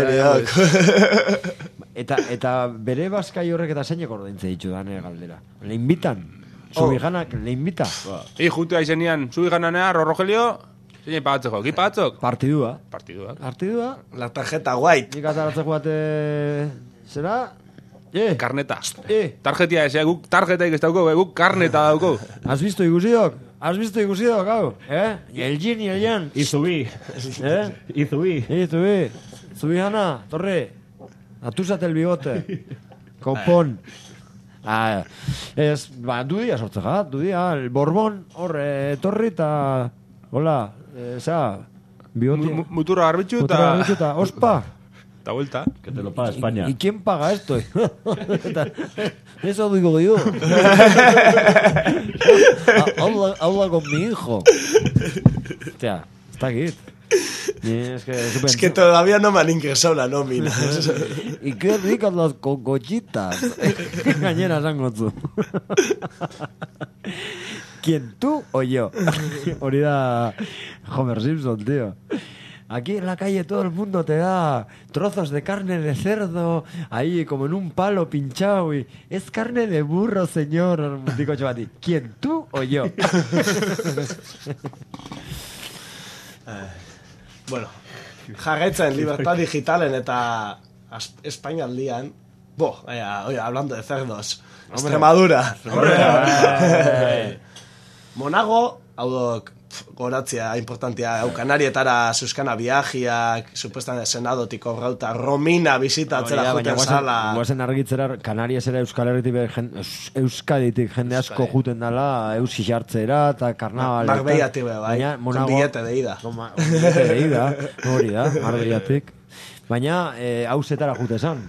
Eta bere bazkai horrek eta zeinek ordaintze ditu da nire galdera. Le invitan. Subijanak le invita. Y junto a Isenian, Subijananea, Rogelio, zein pagatzeko, ki pagatzok? Partidua. Partidua. La tarjeta white. Nik ataratzeko bate... Zera? Karneta. Tarjetia ez, guk tarjetaik ez dauko, guk karneta dauko. Has visto igusiok, hau? Y el yin y el yang. Y subí. Subijana, torre. Atúzate el bigote. Kopon. Dudia sortzega, el Borbón, hor, torri eta... Hola, bigote... Muturra garbitxu eta... Ospa. Ta vuelta. Que te lo paga España. ¿Y quién paga esto? Eso digo yo. Habla con mi hijo. Hostia, está aquí. Es que todavía no me han ingresado la nómina. Y qué ricas las cocochitas. Gañera sangotzu. ¿Quién, tú o yo? Hori da Homer Simpson, tío. Aquí en la calle todo el mundo te da trozos de carne de cerdo, ahí como en un palo pinchado, y es carne de burro, señor. Digo yo a ti, ¿quién, tú o yo? Bueno, jarraitzen Libertad Digitalen eta Espainialdian, hablando de cerdos, Extremadura. Monago, hau dok, goratzia importantia, Kanarietara Euskana viajiak, supuestan senadotik horrauta, Romina bizitatzera juten zala. Guazen argitzera, Kanariesera Euskaditik jende asko juten dala, eusi jartzera, eta karnaval. Marbeiatik bai, con billete de ida. Hori da, Marbeiatik. Baina, hausetara jute zan.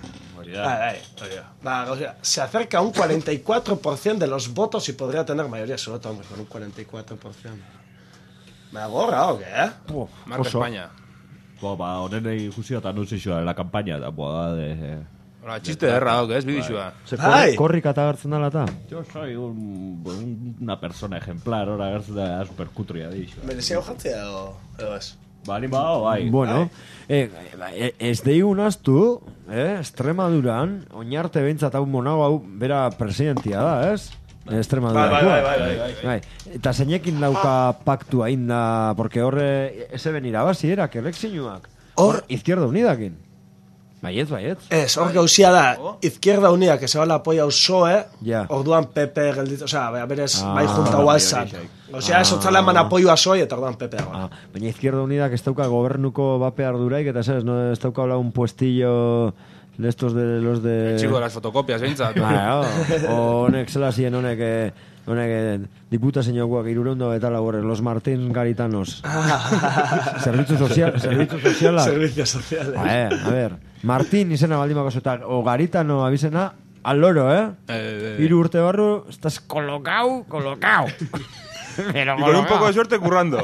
Se acerca un 44% de los votos y podría tener mayoría absoluta, hombre, con un 44%. Me agorra, ¿o qué? Marca España. Honen ikusi eta nuzizioa, la campaña, da, Chiste derra, ¿o qué? Es bidixua. Korrik atagartzen dala eta? Yo soy una persona ejemplar, ahora agertzen da superkutria dixo. Merezia hojatzea edo ez? Bani bai. Bueno, ez deigun astu, Extremaduran, oinarte behintzat hau Monago hau bera presidentia da, ez? Extremadura. Bai. Eta zeinekin dauka paktu ainda, porque horre ese ben irabazi erak, elekzinuak. Hor, Izquierda Unidakin. Baietz. Ez, hor gauzia da, Izquierda Unida, que se va la apoya PSOE, orduan PP gelditza, osea, berez, bai junta guazak. Osea, ez otzala eman apoioa PSOE, eta orduan PP agua. Baina Izquierda Unida, que ez dauka gobernuko bape arduraik, eta ez dauka un puestillo de estos de los de... El chico de las fotocopias, behintzat. Honek zelazien, honek diputazioakoak 300 eta laborre, los Martín Garitanos. Servicio sozialak. Servicio sozialak. A ver, Martín izena baldimako eta o Garitano abizena al loro, 3 urte barru, estás colocao. Pero y con un poco de suerte currando.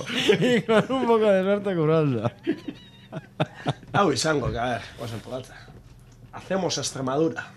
Hau izango, que a ver, guazen pogatza. Hacemos Extremadura.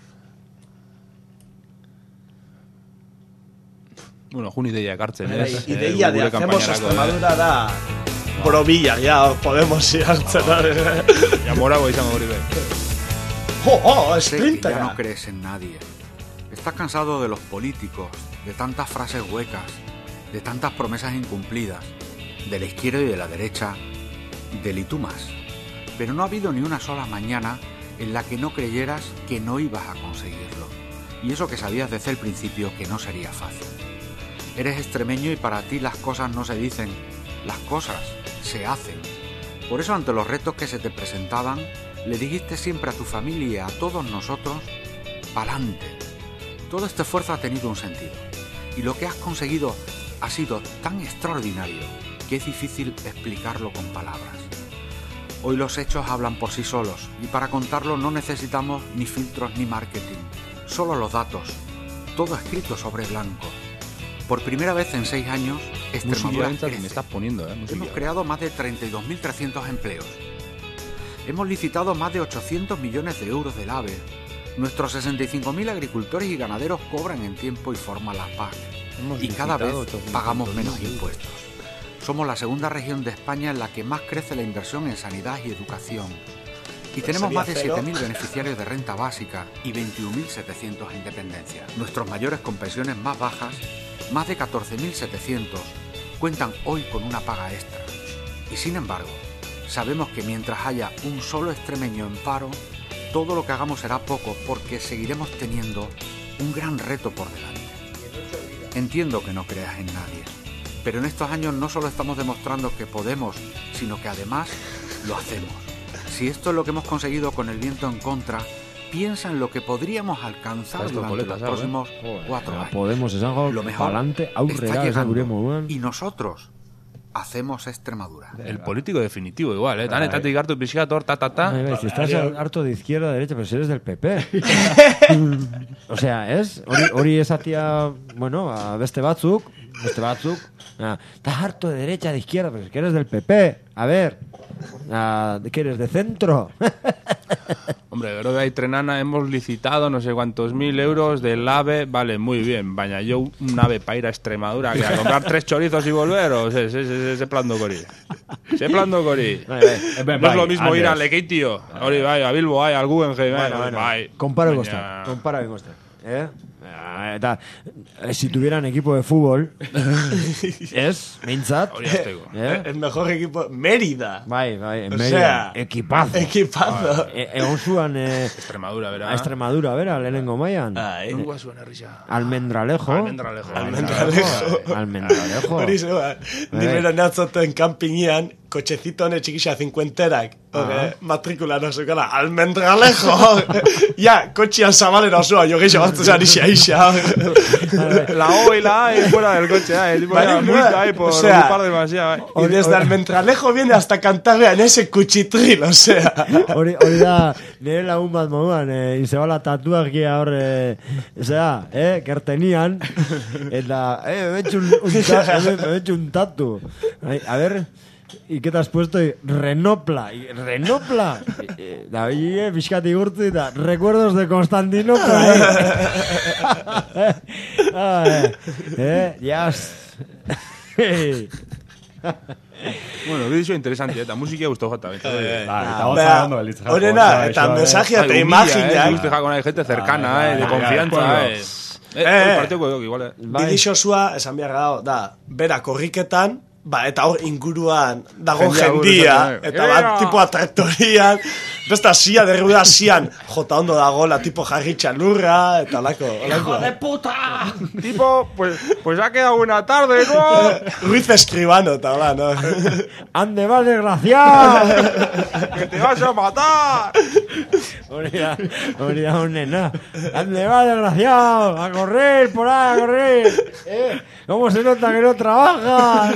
Bueno, jun ideia ekartzen, Ideia de Hacemos Extremadura da Brovilla, ya podemos ir hartzen. Ya morago izango hori bai. Splinter. Ya no crees en nadie. Estás cansado de los políticos, de tantas frases huecas, de tantas promesas incumplidas, de la izquierda y de la derecha, del y tú más. Pero no ha habido ni una sola mañana en la que no creyeras que no ibas a conseguirlo. Y eso que sabías desde el principio que no sería fácil. Eres extremeño y para ti las cosas no se dicen, las cosas se hacen. Por eso, ante los retos que se te presentaban, le dijiste siempre a tu familia y a todos nosotros, ¡pa'lante! Todo este esfuerzo ha tenido un sentido. Y lo que has conseguido ha sido tan extraordinario que es difícil explicarlo con palabras. Hoy los hechos hablan por sí solos y para contarlo no necesitamos ni filtros ni marketing, solo los datos, todo escrito sobre blanco. Por primera vez en 6 años, Extremadura crece. Me estás poniendo, Hemos creado más de 32.300 empleos. Hemos licitado más de 800 millones de euros del AVE. Nuestros 65.000 agricultores y ganaderos cobran en tiempo y forma la PAC. Y cada vez pagamos menos impuestos. Somos la segunda región de España en la que más crece la inversión en sanidad y educación. Y tenemos más de 7.000 beneficiarios de renta básica y 21.700 en dependencia. Nuestros mayores con pensiones más bajas, más de 14.700, cuentan hoy con una paga extra. Y sin embargo, sabemos que mientras haya un solo extremeño en paro, todo lo que hagamos será poco porque seguiremos teniendo un gran reto por delante. Entiendo que no creas en nadie, pero en estos años no solo estamos demostrando que podemos, sino que además lo hacemos. Si esto es lo que hemos conseguido con el viento en contra, piensa en lo que podríamos alcanzar durante los próximos 4 años. Podemos esango, Lo mejor pa'lante, está aurrera, llegando y nosotros hacemos Extremadura. El político definitivo igual, Tan etatik hartu pixkator, Ay, ves, si estás harto de izquierda a derecha, pero si eres del PP. O sea, es hori esatia, bueno, a beste batzuk, estás harto de derecha, de izquierda, pero es que eres del PP. A ver, ¿que eres de centro? Hombre, gero de Aitrenana hemos licitado no sé cuántos 1.000 euros del AVE, vale, muy bien, baina yo un AVE para ir a Extremadura, que a comprar 3 chorizos y volver, o ese plan do cori. Ese plan do cori. No es lo mismo ir a Lekeitio, hori bai, a Bilbo, al Guggenheim, bai. Compara Costa. Eta, si tuvieran equipo de fútbol, es, mintzat, el mejor equipo, Mérida. Bai, o sea, equipazo. Egon zuan Extremadura, bera. A Extremadura, bera, lehenengo maian. Nungo zuen herrisa. Almendralejo. Hori zua, nimero natzoten campingian, cochecito hone txikisa 50erak, matrikula no zukala, Almendralejo. Ya, kotxean zabalera osoa, jo geixo batzu zan isa. La O y la A y fuera del coche, tipo ya multa ahí por ocupar demasiado. Y desde Almendralejo viene hasta Cantabria en ese cuchitril, o sea. Hori da, nire lagun bat moduan, izabala tatuagia hor, osea, kertenian, eta, me he hecho un tatu. A ver, ¿y qué te has puesto? Renopla. David, Piscati Gurtu, recuerdos de Constantinopla. Yes. Bueno, bideo interesante, eta musika gustau jata. Horena, eta mensaje eta imaginak. Guste jako nahi gente cercana, de confianza. Partioko igual. Bideo zua, esan behar dago, da, bera korriketan, eta hor inguruan dago jendia, eta bat tipoa traktorian, besta zia, derruda zian, jota ondo dago, la tipo jarritxa lurra, eta lako. ¡Hijo de puta! Tipo, pues ha quedado una tarde, ¿no? Ruiz Escribano, eta hola, ¿no? ¡Ande va, desgraciado! ¡Que te vas a matar! Hori da un nena. ¡Ande va, desgraciado! ¡A correr, por ahí, a correr! ¿Cómo se nota que no trabaja?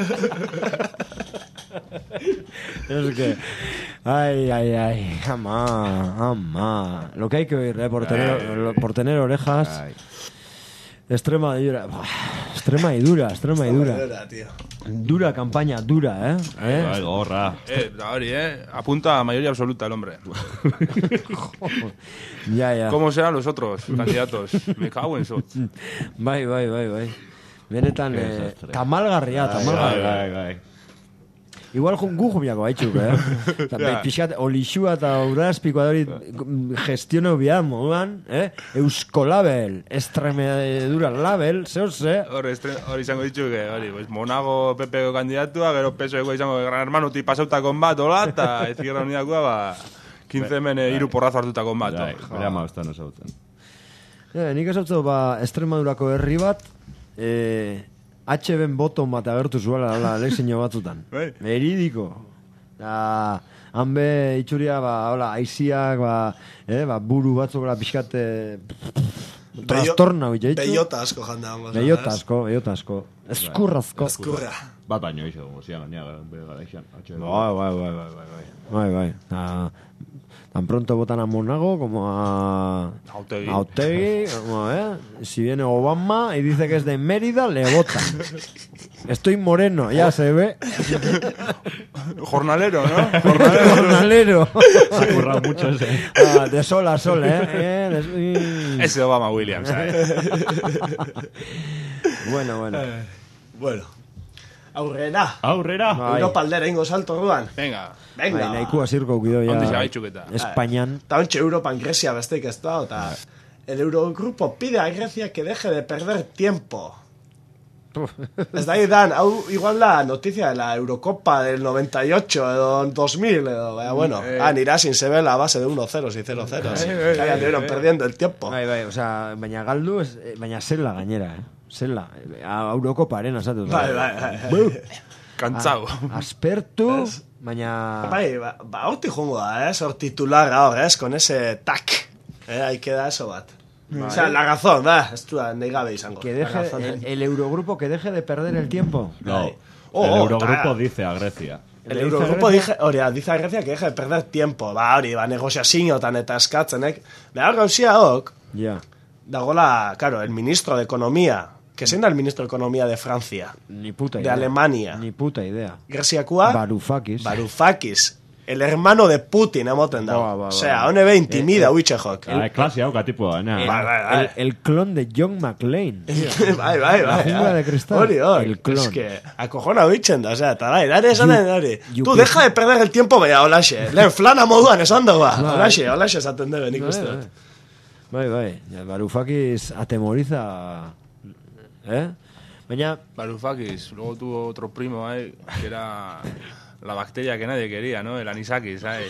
Es que... Ay, jamás. Lo que hay que oír, por tener orejas. Extremadura. Extremadura. Tío. Dura campaña, dura, Ay, gorra. Hori, apunta a mayoría absoluta el hombre. Ya. ¿Cómo serán los otros candidatos? Me cago en eso. Bai. Benetan, tamalgarria. Igual gu jumiako baitxuk, Pixat, olixua eta urazpikoa hori gestioneu bian moduan, Euskolabel, Extremadura label, ze. Hori izango ditu, hori, Monago Pepeko kandidatua, gero PSOeko izango Gran Hermanuti pasautakon bat, hola, eta Izquierda Unidakoa, 15 hemen iru porrazo hartutakon bat. Bera maustan osautzen. Nik esautzen, Extremadurako herri bat, HB boton bat agertu zuela lexeño batzutan. Verídico. Hanbe itxuria, hola, aiziak, buru batzuk pixkat trastorna hori jaitu. Bellota asko janda. Bellota asko. Eskurrazko. Eskurra. Bat baino iso, zian gaina, garaixian. Bai. Tan pronto votan a Monago como a Autegi, si viene Obama y dice que es de Mérida, le votan. Estoy moreno, ya se ve. Jornalero, ¿no? Jornalero. Se ha currado mucho ese. De sol a sol, Ese Obama Williams, ¿sabes? Bueno. Bueno. Aurrera. Europa aldera ingo salto ruan. Venga. Nahikua zirko guido ya. Ondi zabaitxuketa. Españan. Ta ontxe Europan Grecia besteik ez da, eta el Eurogrupo pide a Grecia que deje de perder tiempo. Ez da dan, hau igual la noticia de la Eurocopa del 98 edo 2000 edo, bueno, nira sin se ve la base de 1-0 y 0-0. Que anduvieron perdiendo el tiempo. Bai, o sea, baina galdu, baina zela gainera, Zela, Eurocopa arena, esatu. Bai. Kantzau. Aspertu, baina... Bai, horti jungo da, hor titular hor, con ese tac. Ahí queda eso bat. O sea, la razón, ez du nahi gabe izango. Que deje, el Eurogrupo que deje de perder el tiempo. No, el Eurogrupo dice a Grecia. El Eurogrupo dice a Grecia que deje de perder tiempo. Hori, negoziazioetan eta eskatzenek. Behar gauzia hok, dagoela, claro, el ministro de Economía, que zein da el ministro de Economía de Francia. Ni puta idea. De Alemania. Ni puta idea. Greziakoa. Varoufakis. El hermano de Putin, emoten da. O sea, hone be intimida huitxe jok. Klase hauka tipua, el clon de John McClane. Bai. La jungla de cristal. Hori. El clon. Es que akojona huitxen da, o sea, eta bai, dare esan hori. Tú deja de perder el tiempo, baina olaxe. Lehen flana moduan esan dagoa. Olaxe esaten debe, nik uste. Bai. Varoufakis atemoriza... Baina... Varoufakis, luego tuvo otro primo ahí, que era... La bacteria que nadie quería, ¿no? El anisakis, ¿sabes?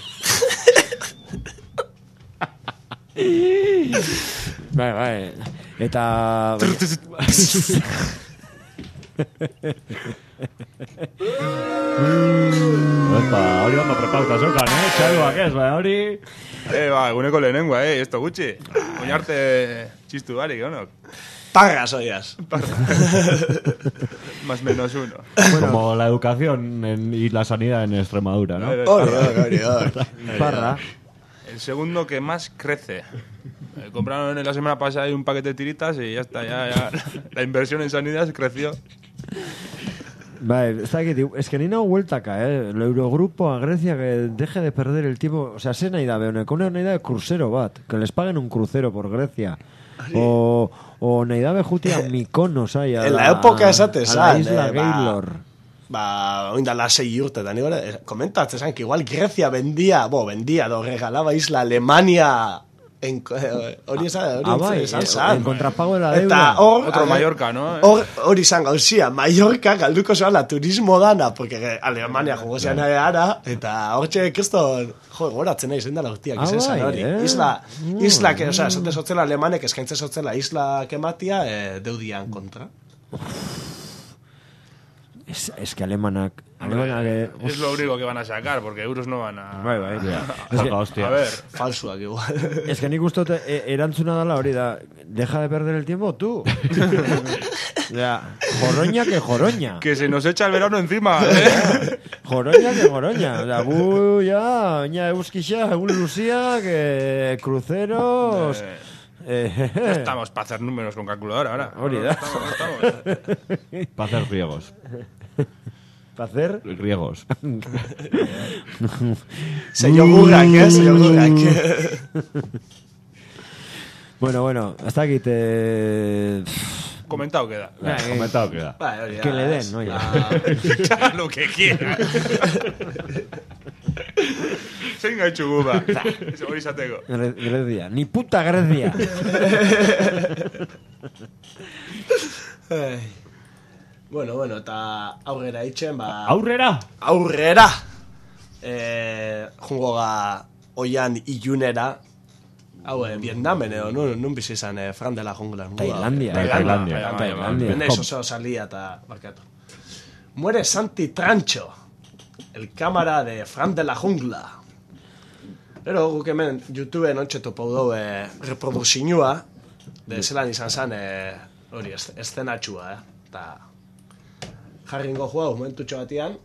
Bai. Eta... Hori ondo prepauta zokan, Txaluak ez, hori... Eguneko lehenengoa, esto gutxi. Oinarte txistu barik, ¿no? Parras oias. Más menos uno. Bueno, como la educación y la sanidad en Extremadura, ¿no? Ori. Parra. El segundo que más crece. Compraron la semana pasada un paquete de tiritas y ya está. Ya. La inversión en sanidad creció. Vale, es que ni no vueltaka, El Eurogrupo a Grecia que deje de perder el tiempo. O sea, se nahi da, una nahi da de crucero bat. Que les paguen un crucero por Grecia. O nahi da bejutia Mykonos ahí. En la época esate a la isla Gaylor. Oindala 6 urtetan, komentatzen zan, que igual Grecia vendía, regalaba isla Alemania hori esan zan. En contrapago de la deuda. Eta otro Mallorca, ¿no? Hori izan gauzia, Mallorca galduko zoala turismo dana, porque Alemania jugo zean ara, eta hortxe kriston, goratzen nahi zendala urtiak izan zan hori. Isla, que, o sea, esate sotzela Alemanek eskaintze sotzela isla kematia deudian kontra. Es que alemanak es lo único que van a sacar, porque euros no van a... Bai. A ver, falsuak igual. Es que nik uste erantzuna dala hori da, deja de perder el tiempo tú. Joroña que joroña. Que se nos echa el verano encima, Joroña que joroña. O sea, gu ya, oña euskixa, egun luzia, que cruceros... Estamos para hacer números con calculadora ahora. Estamos. Para hacer riegos. ¿Para hacer? Riegos. Señor Gurak. Bueno, hasta aquí te... Comentado queda. Que le den, ¿no? Lo que quiera. Venga, chuguba. Hori izateko. Grecia. Ni puta Grecia. Bueno, eta aurrera itxen, Aurrera! Jungo ga oian ilunera. Hau, Vietnamen, nun bizi izan, Fran de la Jungla. Tailandia. Bende iso salía eta barkatu. Muere Santi Trancho. El cámara de Fran de la Jungla. Pero guk hemen YouTubeen ontxe topau daue reproduzioa, de zelan izan zen, hori, eszenatxua, eta jarri ingo joa, momentutxo batian.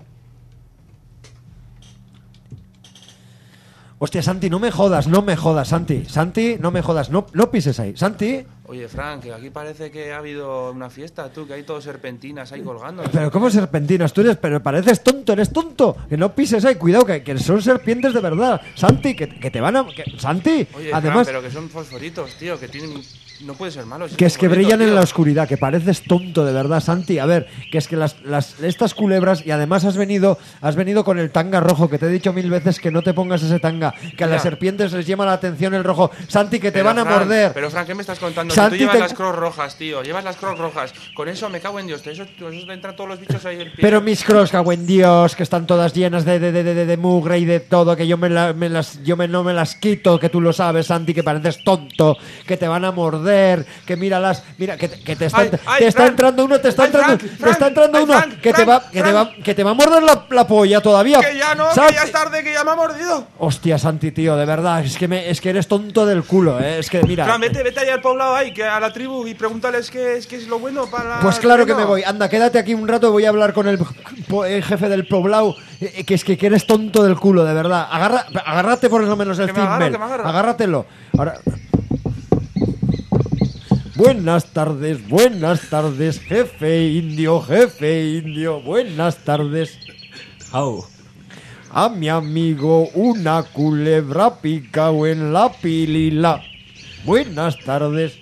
Hostia, Santi, no me jodas, Santi. Santi, no me jodas, no pises ahí. Santi... Oye, Frank, que aquí parece que ha habido una fiesta, tú, que hay todos serpentinas ahí colgando. Pero ¿cómo serpentinas? Tú pero pareces tonto, eres tonto. Que no pises ahí, cuidado, que son serpientes de verdad. Santi, que te van a... Santi, Oye, además... Frank, pero que son fosforitos, tío, que tienen... No puede ser malo. Que es que brillan en la oscuridad, que pareces tonto, de verdad, Santi. A ver, que es que estas culebras, y además has venido con el tanga rojo, que te he dicho 1000 veces que no te pongas ese tanga, que a las serpientes les llama la atención el rojo. Santi, que te van a morder. Pero, Frank, ¿qué me estás contando? Santi, tú llevas las crocs rojas, tío. Llevas las crocs rojas. Con eso me cago en Dios. Eso te entran todos los bichos ahí en el pie. Pero mis crocs, cago en Dios, que están todas llenas de mugre y de todo, que yo no me las quito, que tú lo sabes, Santi, que pareces tonto, que te van a morder, que mira, que te está entrando uno, que te va a morder la polla todavía. Que ya no, Santi. que ya es tarde, que ya me ha mordido. Hostia, Santi, tío, de verdad, es que eres tonto del culo, es que mira. Fran, vete allá al poblado ahí, que a la tribu, y pregúntales qué es lo bueno para... Pues claro que me voy, anda, quédate aquí un rato, voy a hablar con el jefe del poblado, que eres tonto del culo, de verdad. Agárrate por lo menos el Zimbel, agárratelo. Ahora... Buenas tardes, jefe indio, buenas tardes. Au. A mi amigo una culebra picao en la pilila. Buenas tardes.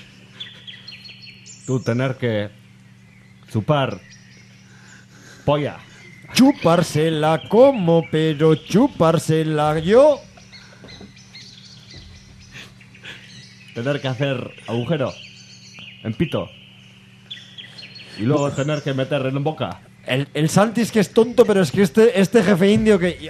Tú tener que chupar polla. Chupársela como, pero chupársela yo. Tener que hacer agujero en pito. Y luego tener que meter en boca. El Santi es que es tonto, pero es que este jefe indio que...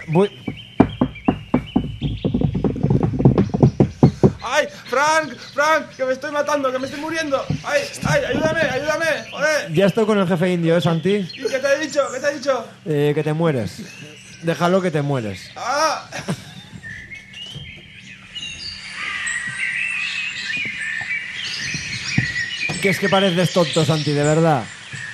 ¡Ay, Frank, que me estoy matando, que me estoy muriendo! ¡Ay, ayúdame, joder! Ya estoy con el jefe indio, Santi? ¿Y qué te ha dicho? Que te mueres. Déjalo que te mueres. ¡Ah! Que es que pareces tonto, Santi, de verdad.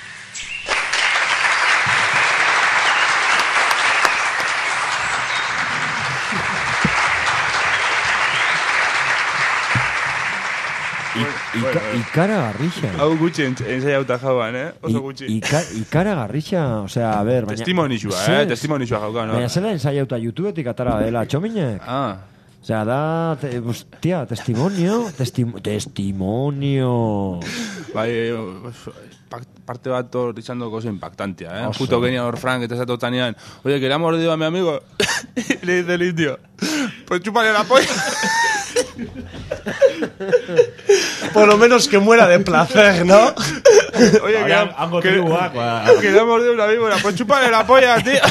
Y cara garrixa. Hau gutxi ensaiauta jauan, oso gutxi. Y cara garrixa, o sea, a ver... Testimonixua, testimonixua jauka, no? Baina zela ensaiauta YouTubetik atara dela, txominek. Ah. O sea, hostia, testimonio. Bai, parte bat hor izando cosa impactantia, Justo venía hor Frank, eta esatu tanean, oye, que le ha mordido a mi amigo. Y le dice el indio, pues chúpale la polla. Por lo menos que muera de placer, ¿no? Oye, que le ha mordido un amigo, pues chúpale la polla, tío.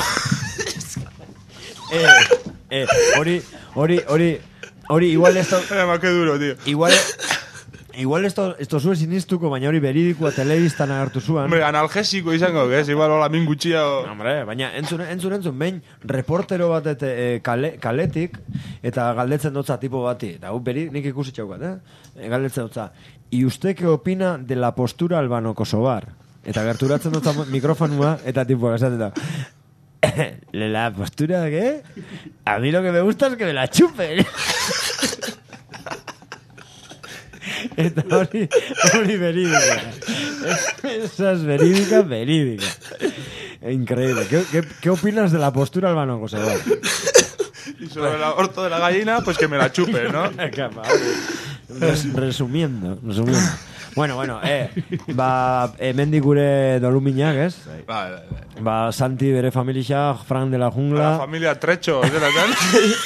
Hori, igual esto... Además, qué duro, tío. Igual esto zuen sinistuko, baina hori beridikoa telebistan agertu zuan. Hombre, analgésico izango, que es igual hola min gutxia o... Hombre, baina entzun, behin reportero bat kaletik, eta galdetzen dotza tipo bati, eta nik ikusi txaukat, galdetzen dotza, ¿y usted qué opina de la postura albano-kosovar? Eta gerturatzen dotza mikrofonua, eta tipo, esaten da, ¿la postura de qué? A mí lo que me gusta es que me la chupen. Eta hori verídica. Esa es verídica. Increíble. ¿Qué opinas de la postura albano-kosovar? Y sobre el aborto de la gallina, pues que me la chupe, ¿no? Resumiendo. Bueno, hemendik gure doluminak, ez? Vale. Santi bere familia, Fran de la Jungla. La familia Trecho, ¿de la tal?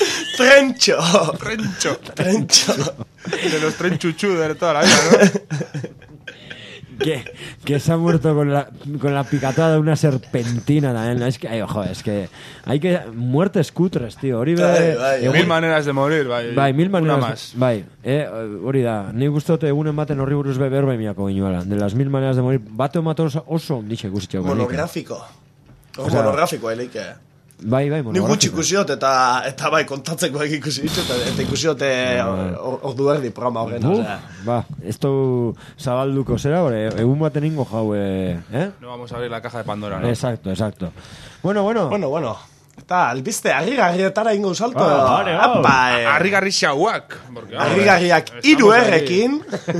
Trencho. De los trenchuchú de toda la vida, ¿no? Que se ha muerto con la picatada de una serpentina también. Es que, hay que muertes cutres, tío. Mil maneras de morir, bai. Mil maneras. Una más. Bai, hori da. Ni gustote egunen baten horri buruz beber miako ginuela. De las 1000 maneras de morir. Bate o matos oso ondixe guztiak. Monográfico. monografikoa eleike. Bai, Ni monografikoa. gutxi ikusiot eta bai kontatzeko ikusi ditut eta ikusiot ordu erdi programa horren. Ba, ez du zabalduko zera, egun baten ingo jau, No vamos a abrir la caja de Pandora, ¿no? Exacto. Bueno. Eta albiste harrigarrietara ingo salto. Harrigarri xauak. Harrigarriak 3 errekin.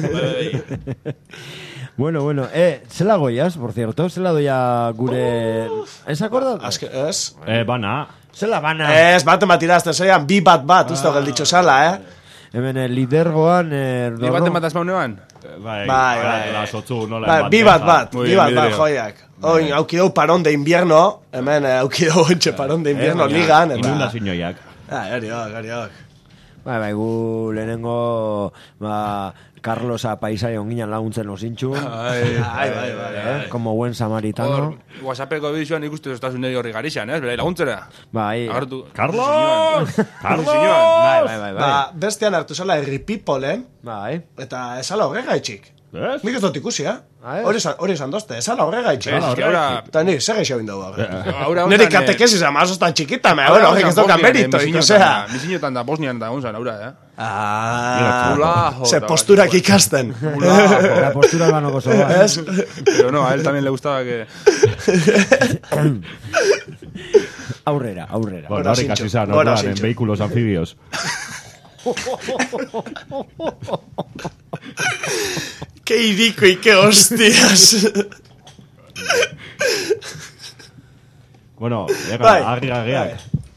Bueno, zela goiaz, por cierto, zela doia gure... ¿Ez akordat? Ez? Bana. Zela bana. Ez, bat ematilazte zeian, bi bat, uste gelditxo sala, Hemen lidergoan... Bi bat emataz maunean? Bai. La sotzu nola Bi bat, joiak. Oin, aukideu parón de invierno, hemen aukideu entxe parón de invierno ligan. Inundazioak. Gariok. Bai, gu lehenengo... Carlosa paisai onginan laguntzen osintxu. Bai. Como buen samaritano. WhatsAppeko bizuan ikustu zostasun egi horri garixan, Bera, laguntzera. Bai. Carlos! Bai. Bestean hartu zela herripipolen, Bai. eta esala horregaitxik. Ez? Nik ez dut ikusi, Hori esan dozte, esala horregaitxik. Eta ni, zer geixo bindu gaur. Nire katekesi zama, tan txikita, horrek ez dokan merito, ikusea. Misiñotan da, Bosnian da, unzan, aura, Se posturak ikasten. La postura del mano Kosovo. Pero no, a él también le gustaba que... Aurrera. Bueno, ahora casi se hablar en vehículos anfibios. Qué irico y qué hostias. Bueno, agrigagiak.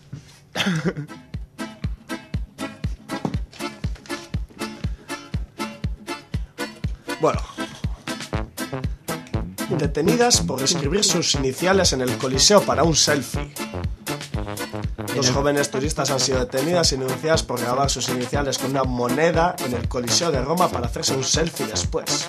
Bueno. Detenidas por escribir sus iniciales en el Coliseo para un selfie. Dos jóvenes turistas han sido detenidas y denunciadas por grabar sus iniciales con una moneda en el Coliseo de Roma para hacerse un selfie después.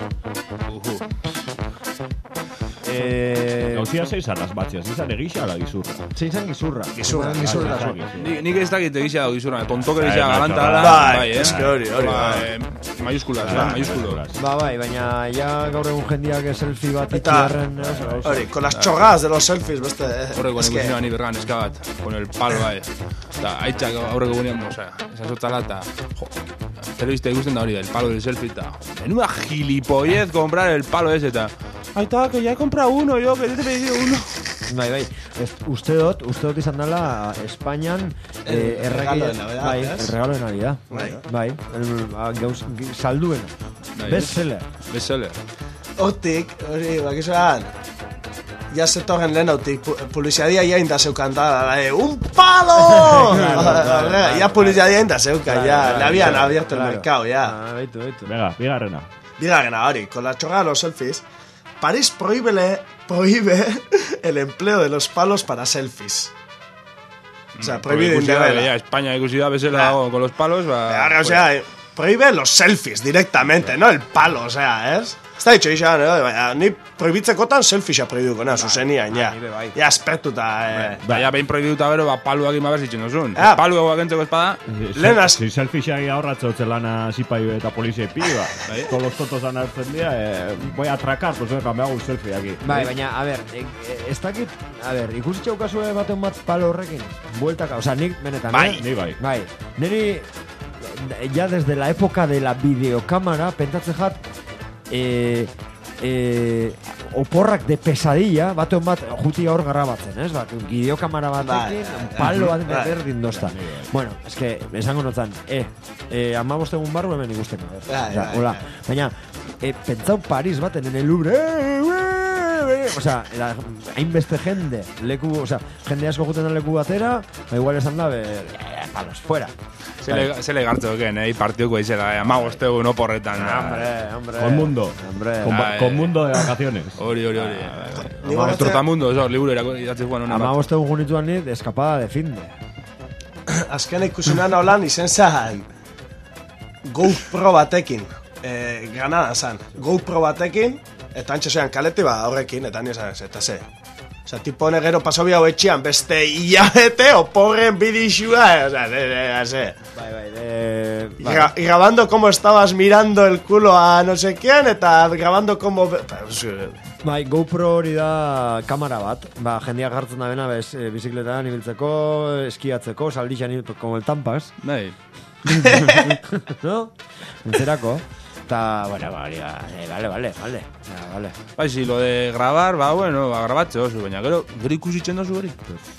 Gauzia zeizan las batxas, zeizan egisa ala gizurra. Zeizan gizurra. Gizurra. Nik ez dakit egisa dago gizurra, tontoke egisa galanta ala. Bai, ez que hori. Mayúsculas. Bai, baina ja gaur egun jendiak selfie bat itxerren. Hori, con las chorradas de los selfies, beste. Horreko ikusi ni bergan eska bat, con el palo, bai. Eta aitzak aurreko gunean, esa sotala eta... Telebista ikusten da hori, el palo del selfie eta... Menuda gilipollez comprar el palo ese eta... Aita, que ya he comprado uno, yo, que te he pedido uno. Bai. Uste dut izan dela Espainian el regalo de Navidad. Bai, el regalo de Navidad. Bai. Salduen. Bestseller. Hortik, hori, bakizuan... Ya se torren lehen autik, publiziadia ya inda zeukan da, ¡un palo! Ya publiziadia inda zeukan, ya, le habían abierto el mercado, ya. Venga, Bigarrena, hori, con la chorrada de los selfies, París prohíbe el empleo de los palos para selfies. O sea, prohibido ya España ikusi da bezala con los palos, o sea, prohíbe los selfies directamente, no el palo, o sea, ¿es? Está dicho, ni prohibitzekotan selfie prohibiduko, zuzenian, ya. Ya espertuta, ja, behin prohibiduta bero, paluak ima berzitzen duzun. Paluak entzeko espada. Lehenaz. Si selfie ahorratze lana zipai eta polizia piba. Todos los tontos anartzen dira, voy a atracar, pues venga, me hago un selfie aquí. Bai, baina, a ver, ez dakit, a ver, ikusitxau kasue baten bat palo horrekin, bueltaka, o sea, nik benetan, Ni bai. Bai, niri, ya desde la época de la videocámara, pentatze jat, oporrak de pesadilla, batean bat, juti hor grabatzen, ez? Videokamera batekin, palo bat berdin dozta. Bueno, es que, esango notan, 15 egun barru hemen ikusten. Hola, baina, pentsau Paris baten en el Louvre, o sea, hainbeste jende, leku, o sea, jende asko juten da leku batera, igual esan da, palos, fuera. Se le gartzo ken, partioko izela, amagoste egun oporretan. Hombre. Con mundo de vacaciones. Hori. Trotamundo, eso, liburu idatzi guan honen bat. Amagoste egun gunituan nit, escapada de finde. Azken ikusunan holan izen zan GoPro batekin. Granada zan. GoPro batekin, eta antxe zean kaleti ba horrekin, eta nire zan, eta ze. Osa, tipo negero paso bi hau etxian, beste iabete, oporren bidixua, osa, ze. Bai, Y grabando cómo estabas mirando el culo a no sé quién, eta grabando cómo... Bai, GoPro hori da kamera bat. Ba, jendeak jartzen da bena, bizikletan ibiltzeko, eskiatzeko, saldixan como el Tampas. Bai. ¿No? Entzerako. Eta, bueno, vale. Bai, si lo de grabar, bueno, grabatze oso, baina gero ikusitzen dozu hori.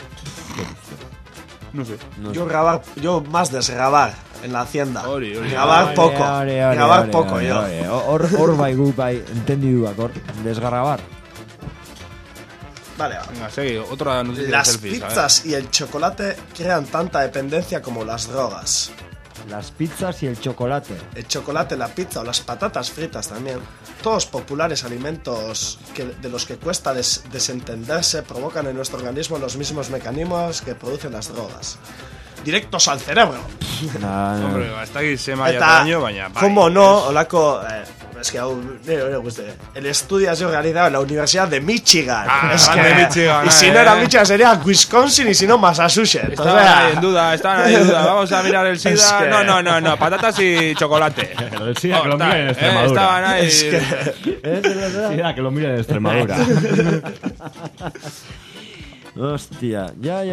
No sé. Yo más desgrabar en la hacienda. Hori. Grabar poco. Grabar poco, yo. Hor bai gu bai, entendiduak, hor, desgrabar. Vale, va. Venga, seguí, otra noticia Las de selfies. pizzas y el chocolate crean tanta dependencia como las drogas. Las pizzas y el chocolate. El chocolate, la pizza o las patatas fritas también. Todos populares alimentos de los que cuesta desentenderse provocan en nuestro organismo los mismos mecanismos que producen las drogas. Directos al cerebro. Hombre, hasta aquí se me haya daño, baina. ¿Cómo no? Olako... es que aún... El estudio ha sido realizado en la Universidad de Michigan. Es que, de Michigan. Y si no era Michigan sería Wisconsin y si no Massachusetts. Estaban en duda. Vamos a mirar el SIDA. Es que... No, patatas y chocolate. Lo del SIDA que lo miren en Extremadura. Estaban ahí. Es que... SIDA que lo miren en Extremadura. Hostia, ya.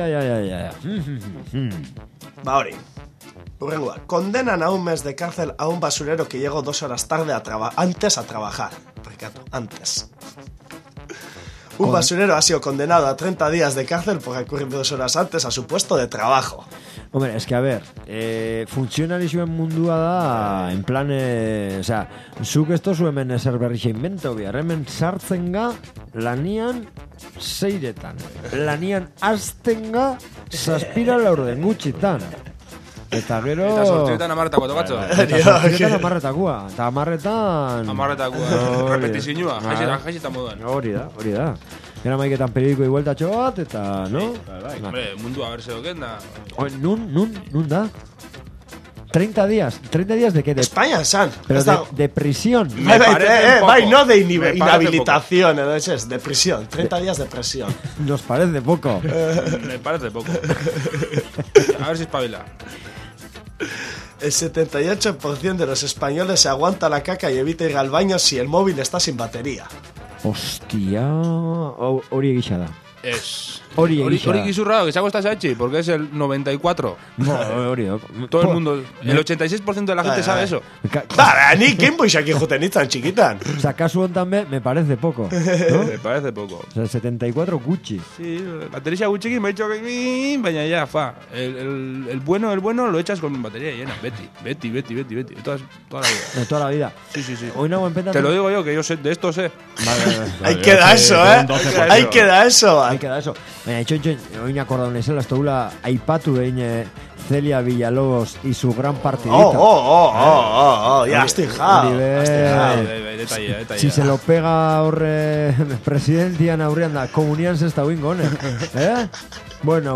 Va, hori. Urrengua. Condenan a un mes de cárcel a un basurero que llegó 2 horas tarde antes a trabajar. Ricardo, antes. Un basurero ha sido condenado a 30 días de cárcel por acudir 2 horas antes a su puesto de trabajo. Hombre, es que a ver, funtzionalizioen mundua da, en plan, osea, zuk ez tozu hemen ezer berrixe invento behar, hemen sartzen ga, lanian, 6etan. Lanian azten ga, 7 laurden gutxitan. Eta gero... Eta sortziretan amarretako tokatzo. Eta sortziretan amarretakua. Eta amarretan... Amarretakua. Repetizinua. Jaixetan moduan. Hori da. Gero maiketan periodiko igueltatxo bat, eta, no? Hombre, mundua berse doken da. Nun da? 30 días. ¿30 días de qué? España, San. Pero de prisión. Bai, no de inhabilitación, es de prisión. 30 días de prisión. Nos parece poco. Me parece poco. A ver si espabila. El 78% de los españoles se aguanta la caca y evita ir al baño si el móvil está sin batería. Hostia, hori egisa da. Es... Hori egisa da. Hori gizurrado, que se ha costado Sachi, porque es el 94. No, hori. Todo el mundo, el 86% de la gente sabe eso. Vale, ni Game Boy aquí jotenitzan chiquitan. O sea, caso también me parece poco, ¿no? Me parece poco. O sea, 74 Gucci. Sí, batería Gucci me ha dicho que... Baina ya, fa. El bueno lo echas con batería llena. Betty. Toda la vida. De toda la vida. Sí. Hoy no empezamos. Te lo digo yo, que yo sé, de esto sé. Vale. Ahí queda eso, Ahí queda eso. Ahí queda eso. Baina, itxoin, oin akordaun ezela, ez toula aipatu behin Celia Villalobos y su gran partidita. Ya estoy jao. Detalle. Si se lo pega horre presidentian aurrean da, komunian zesta huingo, Bueno.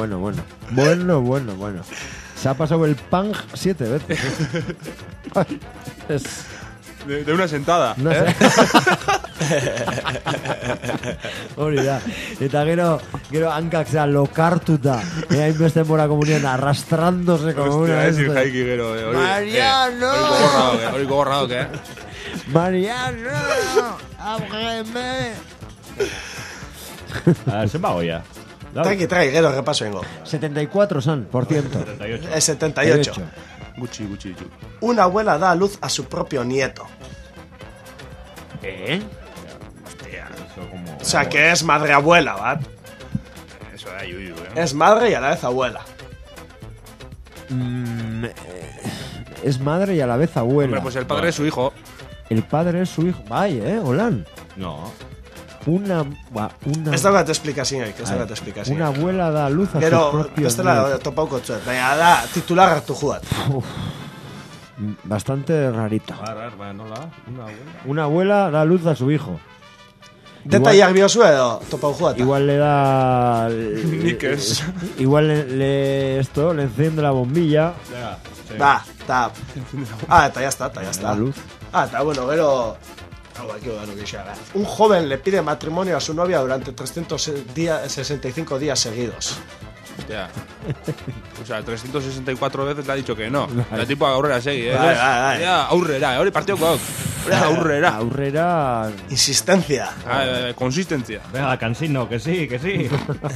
Se ha pasado el pang 7 veces. De una sentada. No sé. Hori da. Eta gero hankak zera lokartuta. Hainbeste mora komunian arrastrándose como una vez. Jaiki gero. Mariano! Hori gogorrado, ¿qué? Mariano! Ábreme! A ver, se va ya. Trae, gero repaso vengo. 74%. 78. El 78. Gucci. Una abuela da a luz a su propio nieto. Hostia. O sea, que es madre-abuela, ¿va? Eso da yuyu, Es madre y a la vez abuela. Es madre y a la vez abuela. Hombre, pues el padre es su hijo. El padre es su hijo. Vaya, Olan. No. Una Esto que te explica así, una abuela da luz a pero, sus propios este la nietos. topau kotxuet. Baina da, titular hartu jugat. Bastante rarito. Una abuela. Una abuela da luz a su hijo. Detallak biozu edo topau jugat. Igual le da... Nickers. Igual le enciende la bombilla. Venga, Da. Eta ya está. La luz. Eta bueno, gero... Un joven le pide matrimonio a su novia durante 365 días seguidos. Hostia. O sea, 364 veces le ha dicho que no. El tipo aurrera segi, Bai. Ya, aurrera, hori partioko. Aurrera. Aurrera... Insistencia. Consistencia. Venga, cansino, que sí, que sí.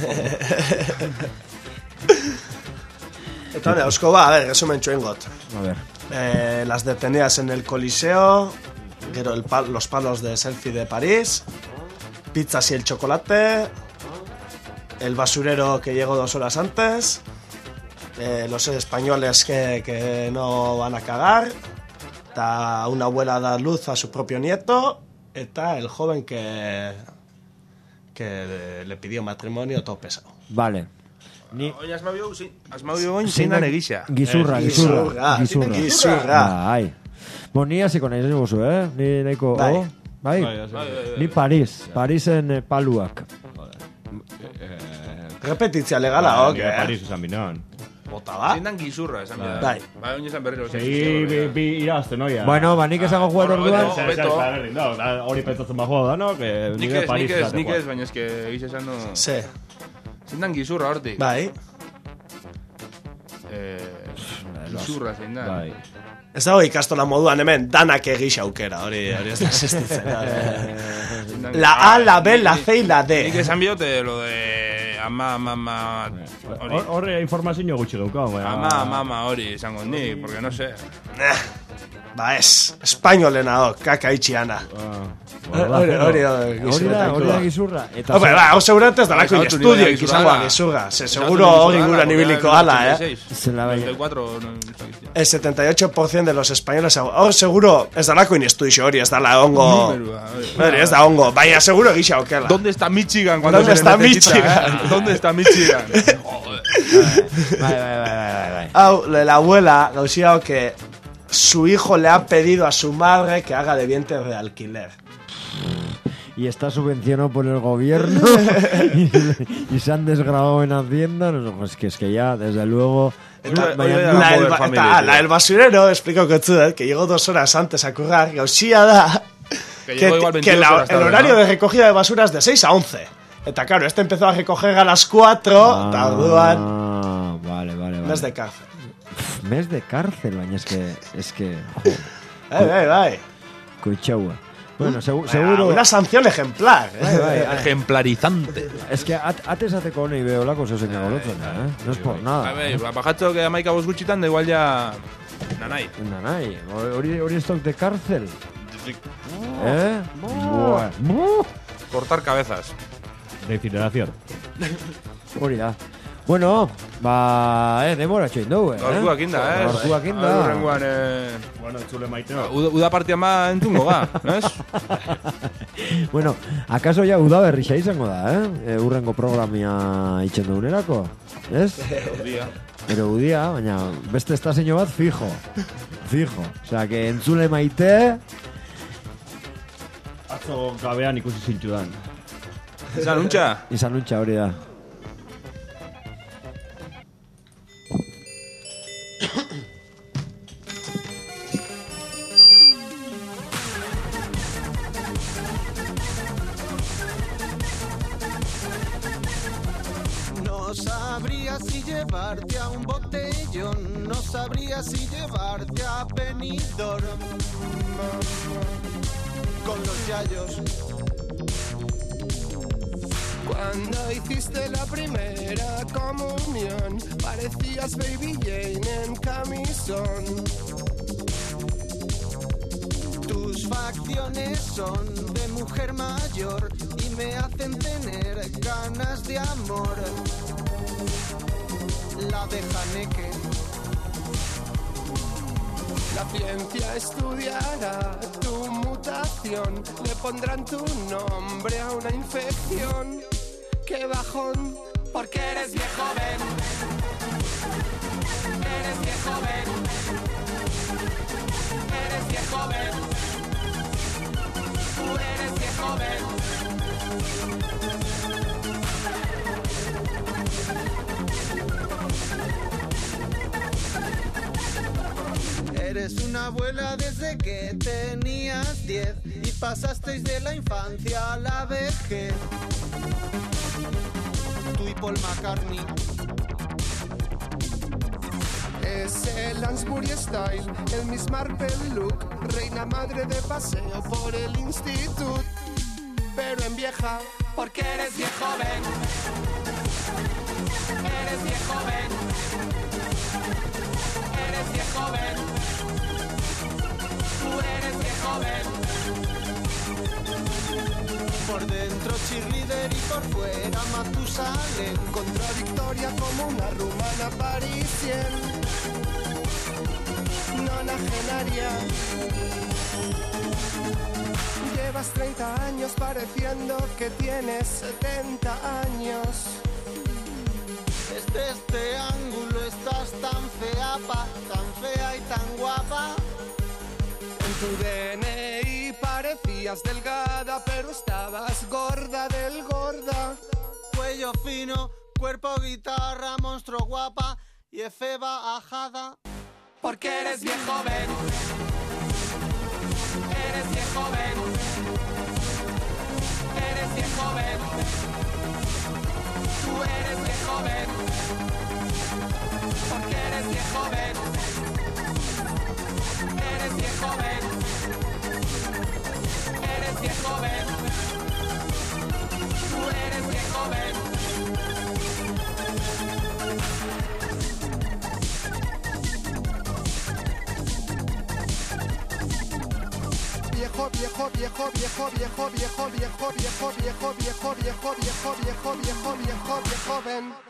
Eta hori, eusko ba, a ver, resumen txuengot. A ver. Las detenidas en el Coliseo, gero los palos de selfie de París, pizzas y el chocolate, el basurero que llegó 2 horas antes, los españoles que no van a cagar, eta una abuela da luz a su propio nieto, eta el joven que le pidió matrimonio todo pesado. Vale. Ni... Oye, asmabio goin zein dan egisa. Gizurra. Bai. Bo, ni hasiko nahi zen guzu, Ni nahiko... Bai. Oh? Bai? Ni Parisen paluak. Repetitzia legala, ok. Paris esan binean. Bota ba? Zein dan gizurra, esan bida. Bai. Bai, oin esan berriro. Bi irazte, noia. Bueno, ba, nik esango jugar orduan... Hori pentsatzen bajoa da, no? Nik ez, baina eske egiz esan no... Se. Zein dan gizurra hortik. Bai. Gizurra zein dan. Bai. Ez dago ikastola moduan hemen danak egix aukera, hori ez da existitzen. La A, la B, la C y la D. Nik esan biote lo de... Ama... Horre informazio gutxi daukau. Ama hori esango nik, porque no sé. Ba ez, espainolena do, kaka itxiana. Hori da gizurra. Eta hau seguramente ez dalako estudio ikizangoa gizurra. Seguro hori inguruan ibiliko ala, Zela bai. 94... El 78% de los españoles hor seguro ez dalako estudio hori, ez dala ongo. Hori ez da ongo, baina seguro egisa okela. ¿Dónde está Michigan cuando ¿Dónde se está necesita? Michigan? ¿Dónde está Michigan? Bai. Hau, la abuela gauzia que su hijo le ha pedido a su madre que haga de vientre de alquiler. Y está subvencionado por el gobierno y se han desgrabado en Hacienda. No, es que ya, desde luego... La del basurero, explico que llegó 2 horas antes a currar, gauzia da que el horario de recogida de basura es de 6 a 11. Eta claro, este empezó a recoger a las 4, tarduan. Vale. Mes de cárcel. Mes de cárcel, baina es que... Bai. Coichaua. Bueno, seguro... Una sanción ejemplar. Ejemplarizante. Es que atesateko honei beholako zeuzen egolotzen, No es por nada. Bajatxo que amaika bos gutxitan, da igual ya... Nanai. Hori stock de cárcel. Cortar cabezas. De incineración. Hori da. Bueno, demora txoin dugu, Gaurkuak inda, Gaurkuak inda. Urrengoan, Bueno, entzule maiteo. uda partia ma entzungo ga, ez? Bueno, akaso ja udaberrixa izango da, Urrengo programia itxen dugunerako, ez? Pero udia, baina beste estaseño bat fijo. Osea, que entzule maite... Atzo gabean ikusi zintxudan. Izan untxa hori da. No sabría si llevarte a un botellón, no sabría si llevarte a Benidorm con los yayos. Cuando hiciste la primera comunión, parecías Baby Jane en camisón. Tus facciones son de mujer mayor y me hacen tener ganas de amor. La de Haneke. La ciencia estudiará tu mutación, le pondrán tu nombre a una infección. ¡Qué bajón! Porque eres viejo, ven. Eres viejo, ven. Eres viejo, ven. Tú eres viejo, ven. Eres una abuela desde que tenías 10 y pasasteis de la infancia a la vejez. Tú y Paul McCartney Es el Lansbury Style, el Miss Marple look, reina madre de paseo por el instituto. Pero en vieja, porque eres viejo, ven. Eres viejo, ven. Eres viejo, ven. Tú eres viejo, ven. Por dentro cheerleader y por fuera Matusalén, contradictoria como una rumana parisien, nonagenaria. Llevas 30 años pareciendo que tienes 70 años. Desde este ángulo estás tan fea y tan guapa. En tu DNI parecías delgada, pero estabas gorda del gorda. Cuello fino, cuerpo guitarra, monstruo guapa y efeba ajada. Porque eres viejo, ven. Eres viejo, ven. Eres viejo, ven. Tú eres viejo, ven. Porque eres viejo, ven. Eres viejo, ven. Eres viejo, ven. Tú eres viejo, ven. Viejo, viejo, viejo, viejo, viejo, viejo, viejo, viejo, viejo, viejo, viejo, viejo, viejo, viejo, viejo, viejo, viejo, ven.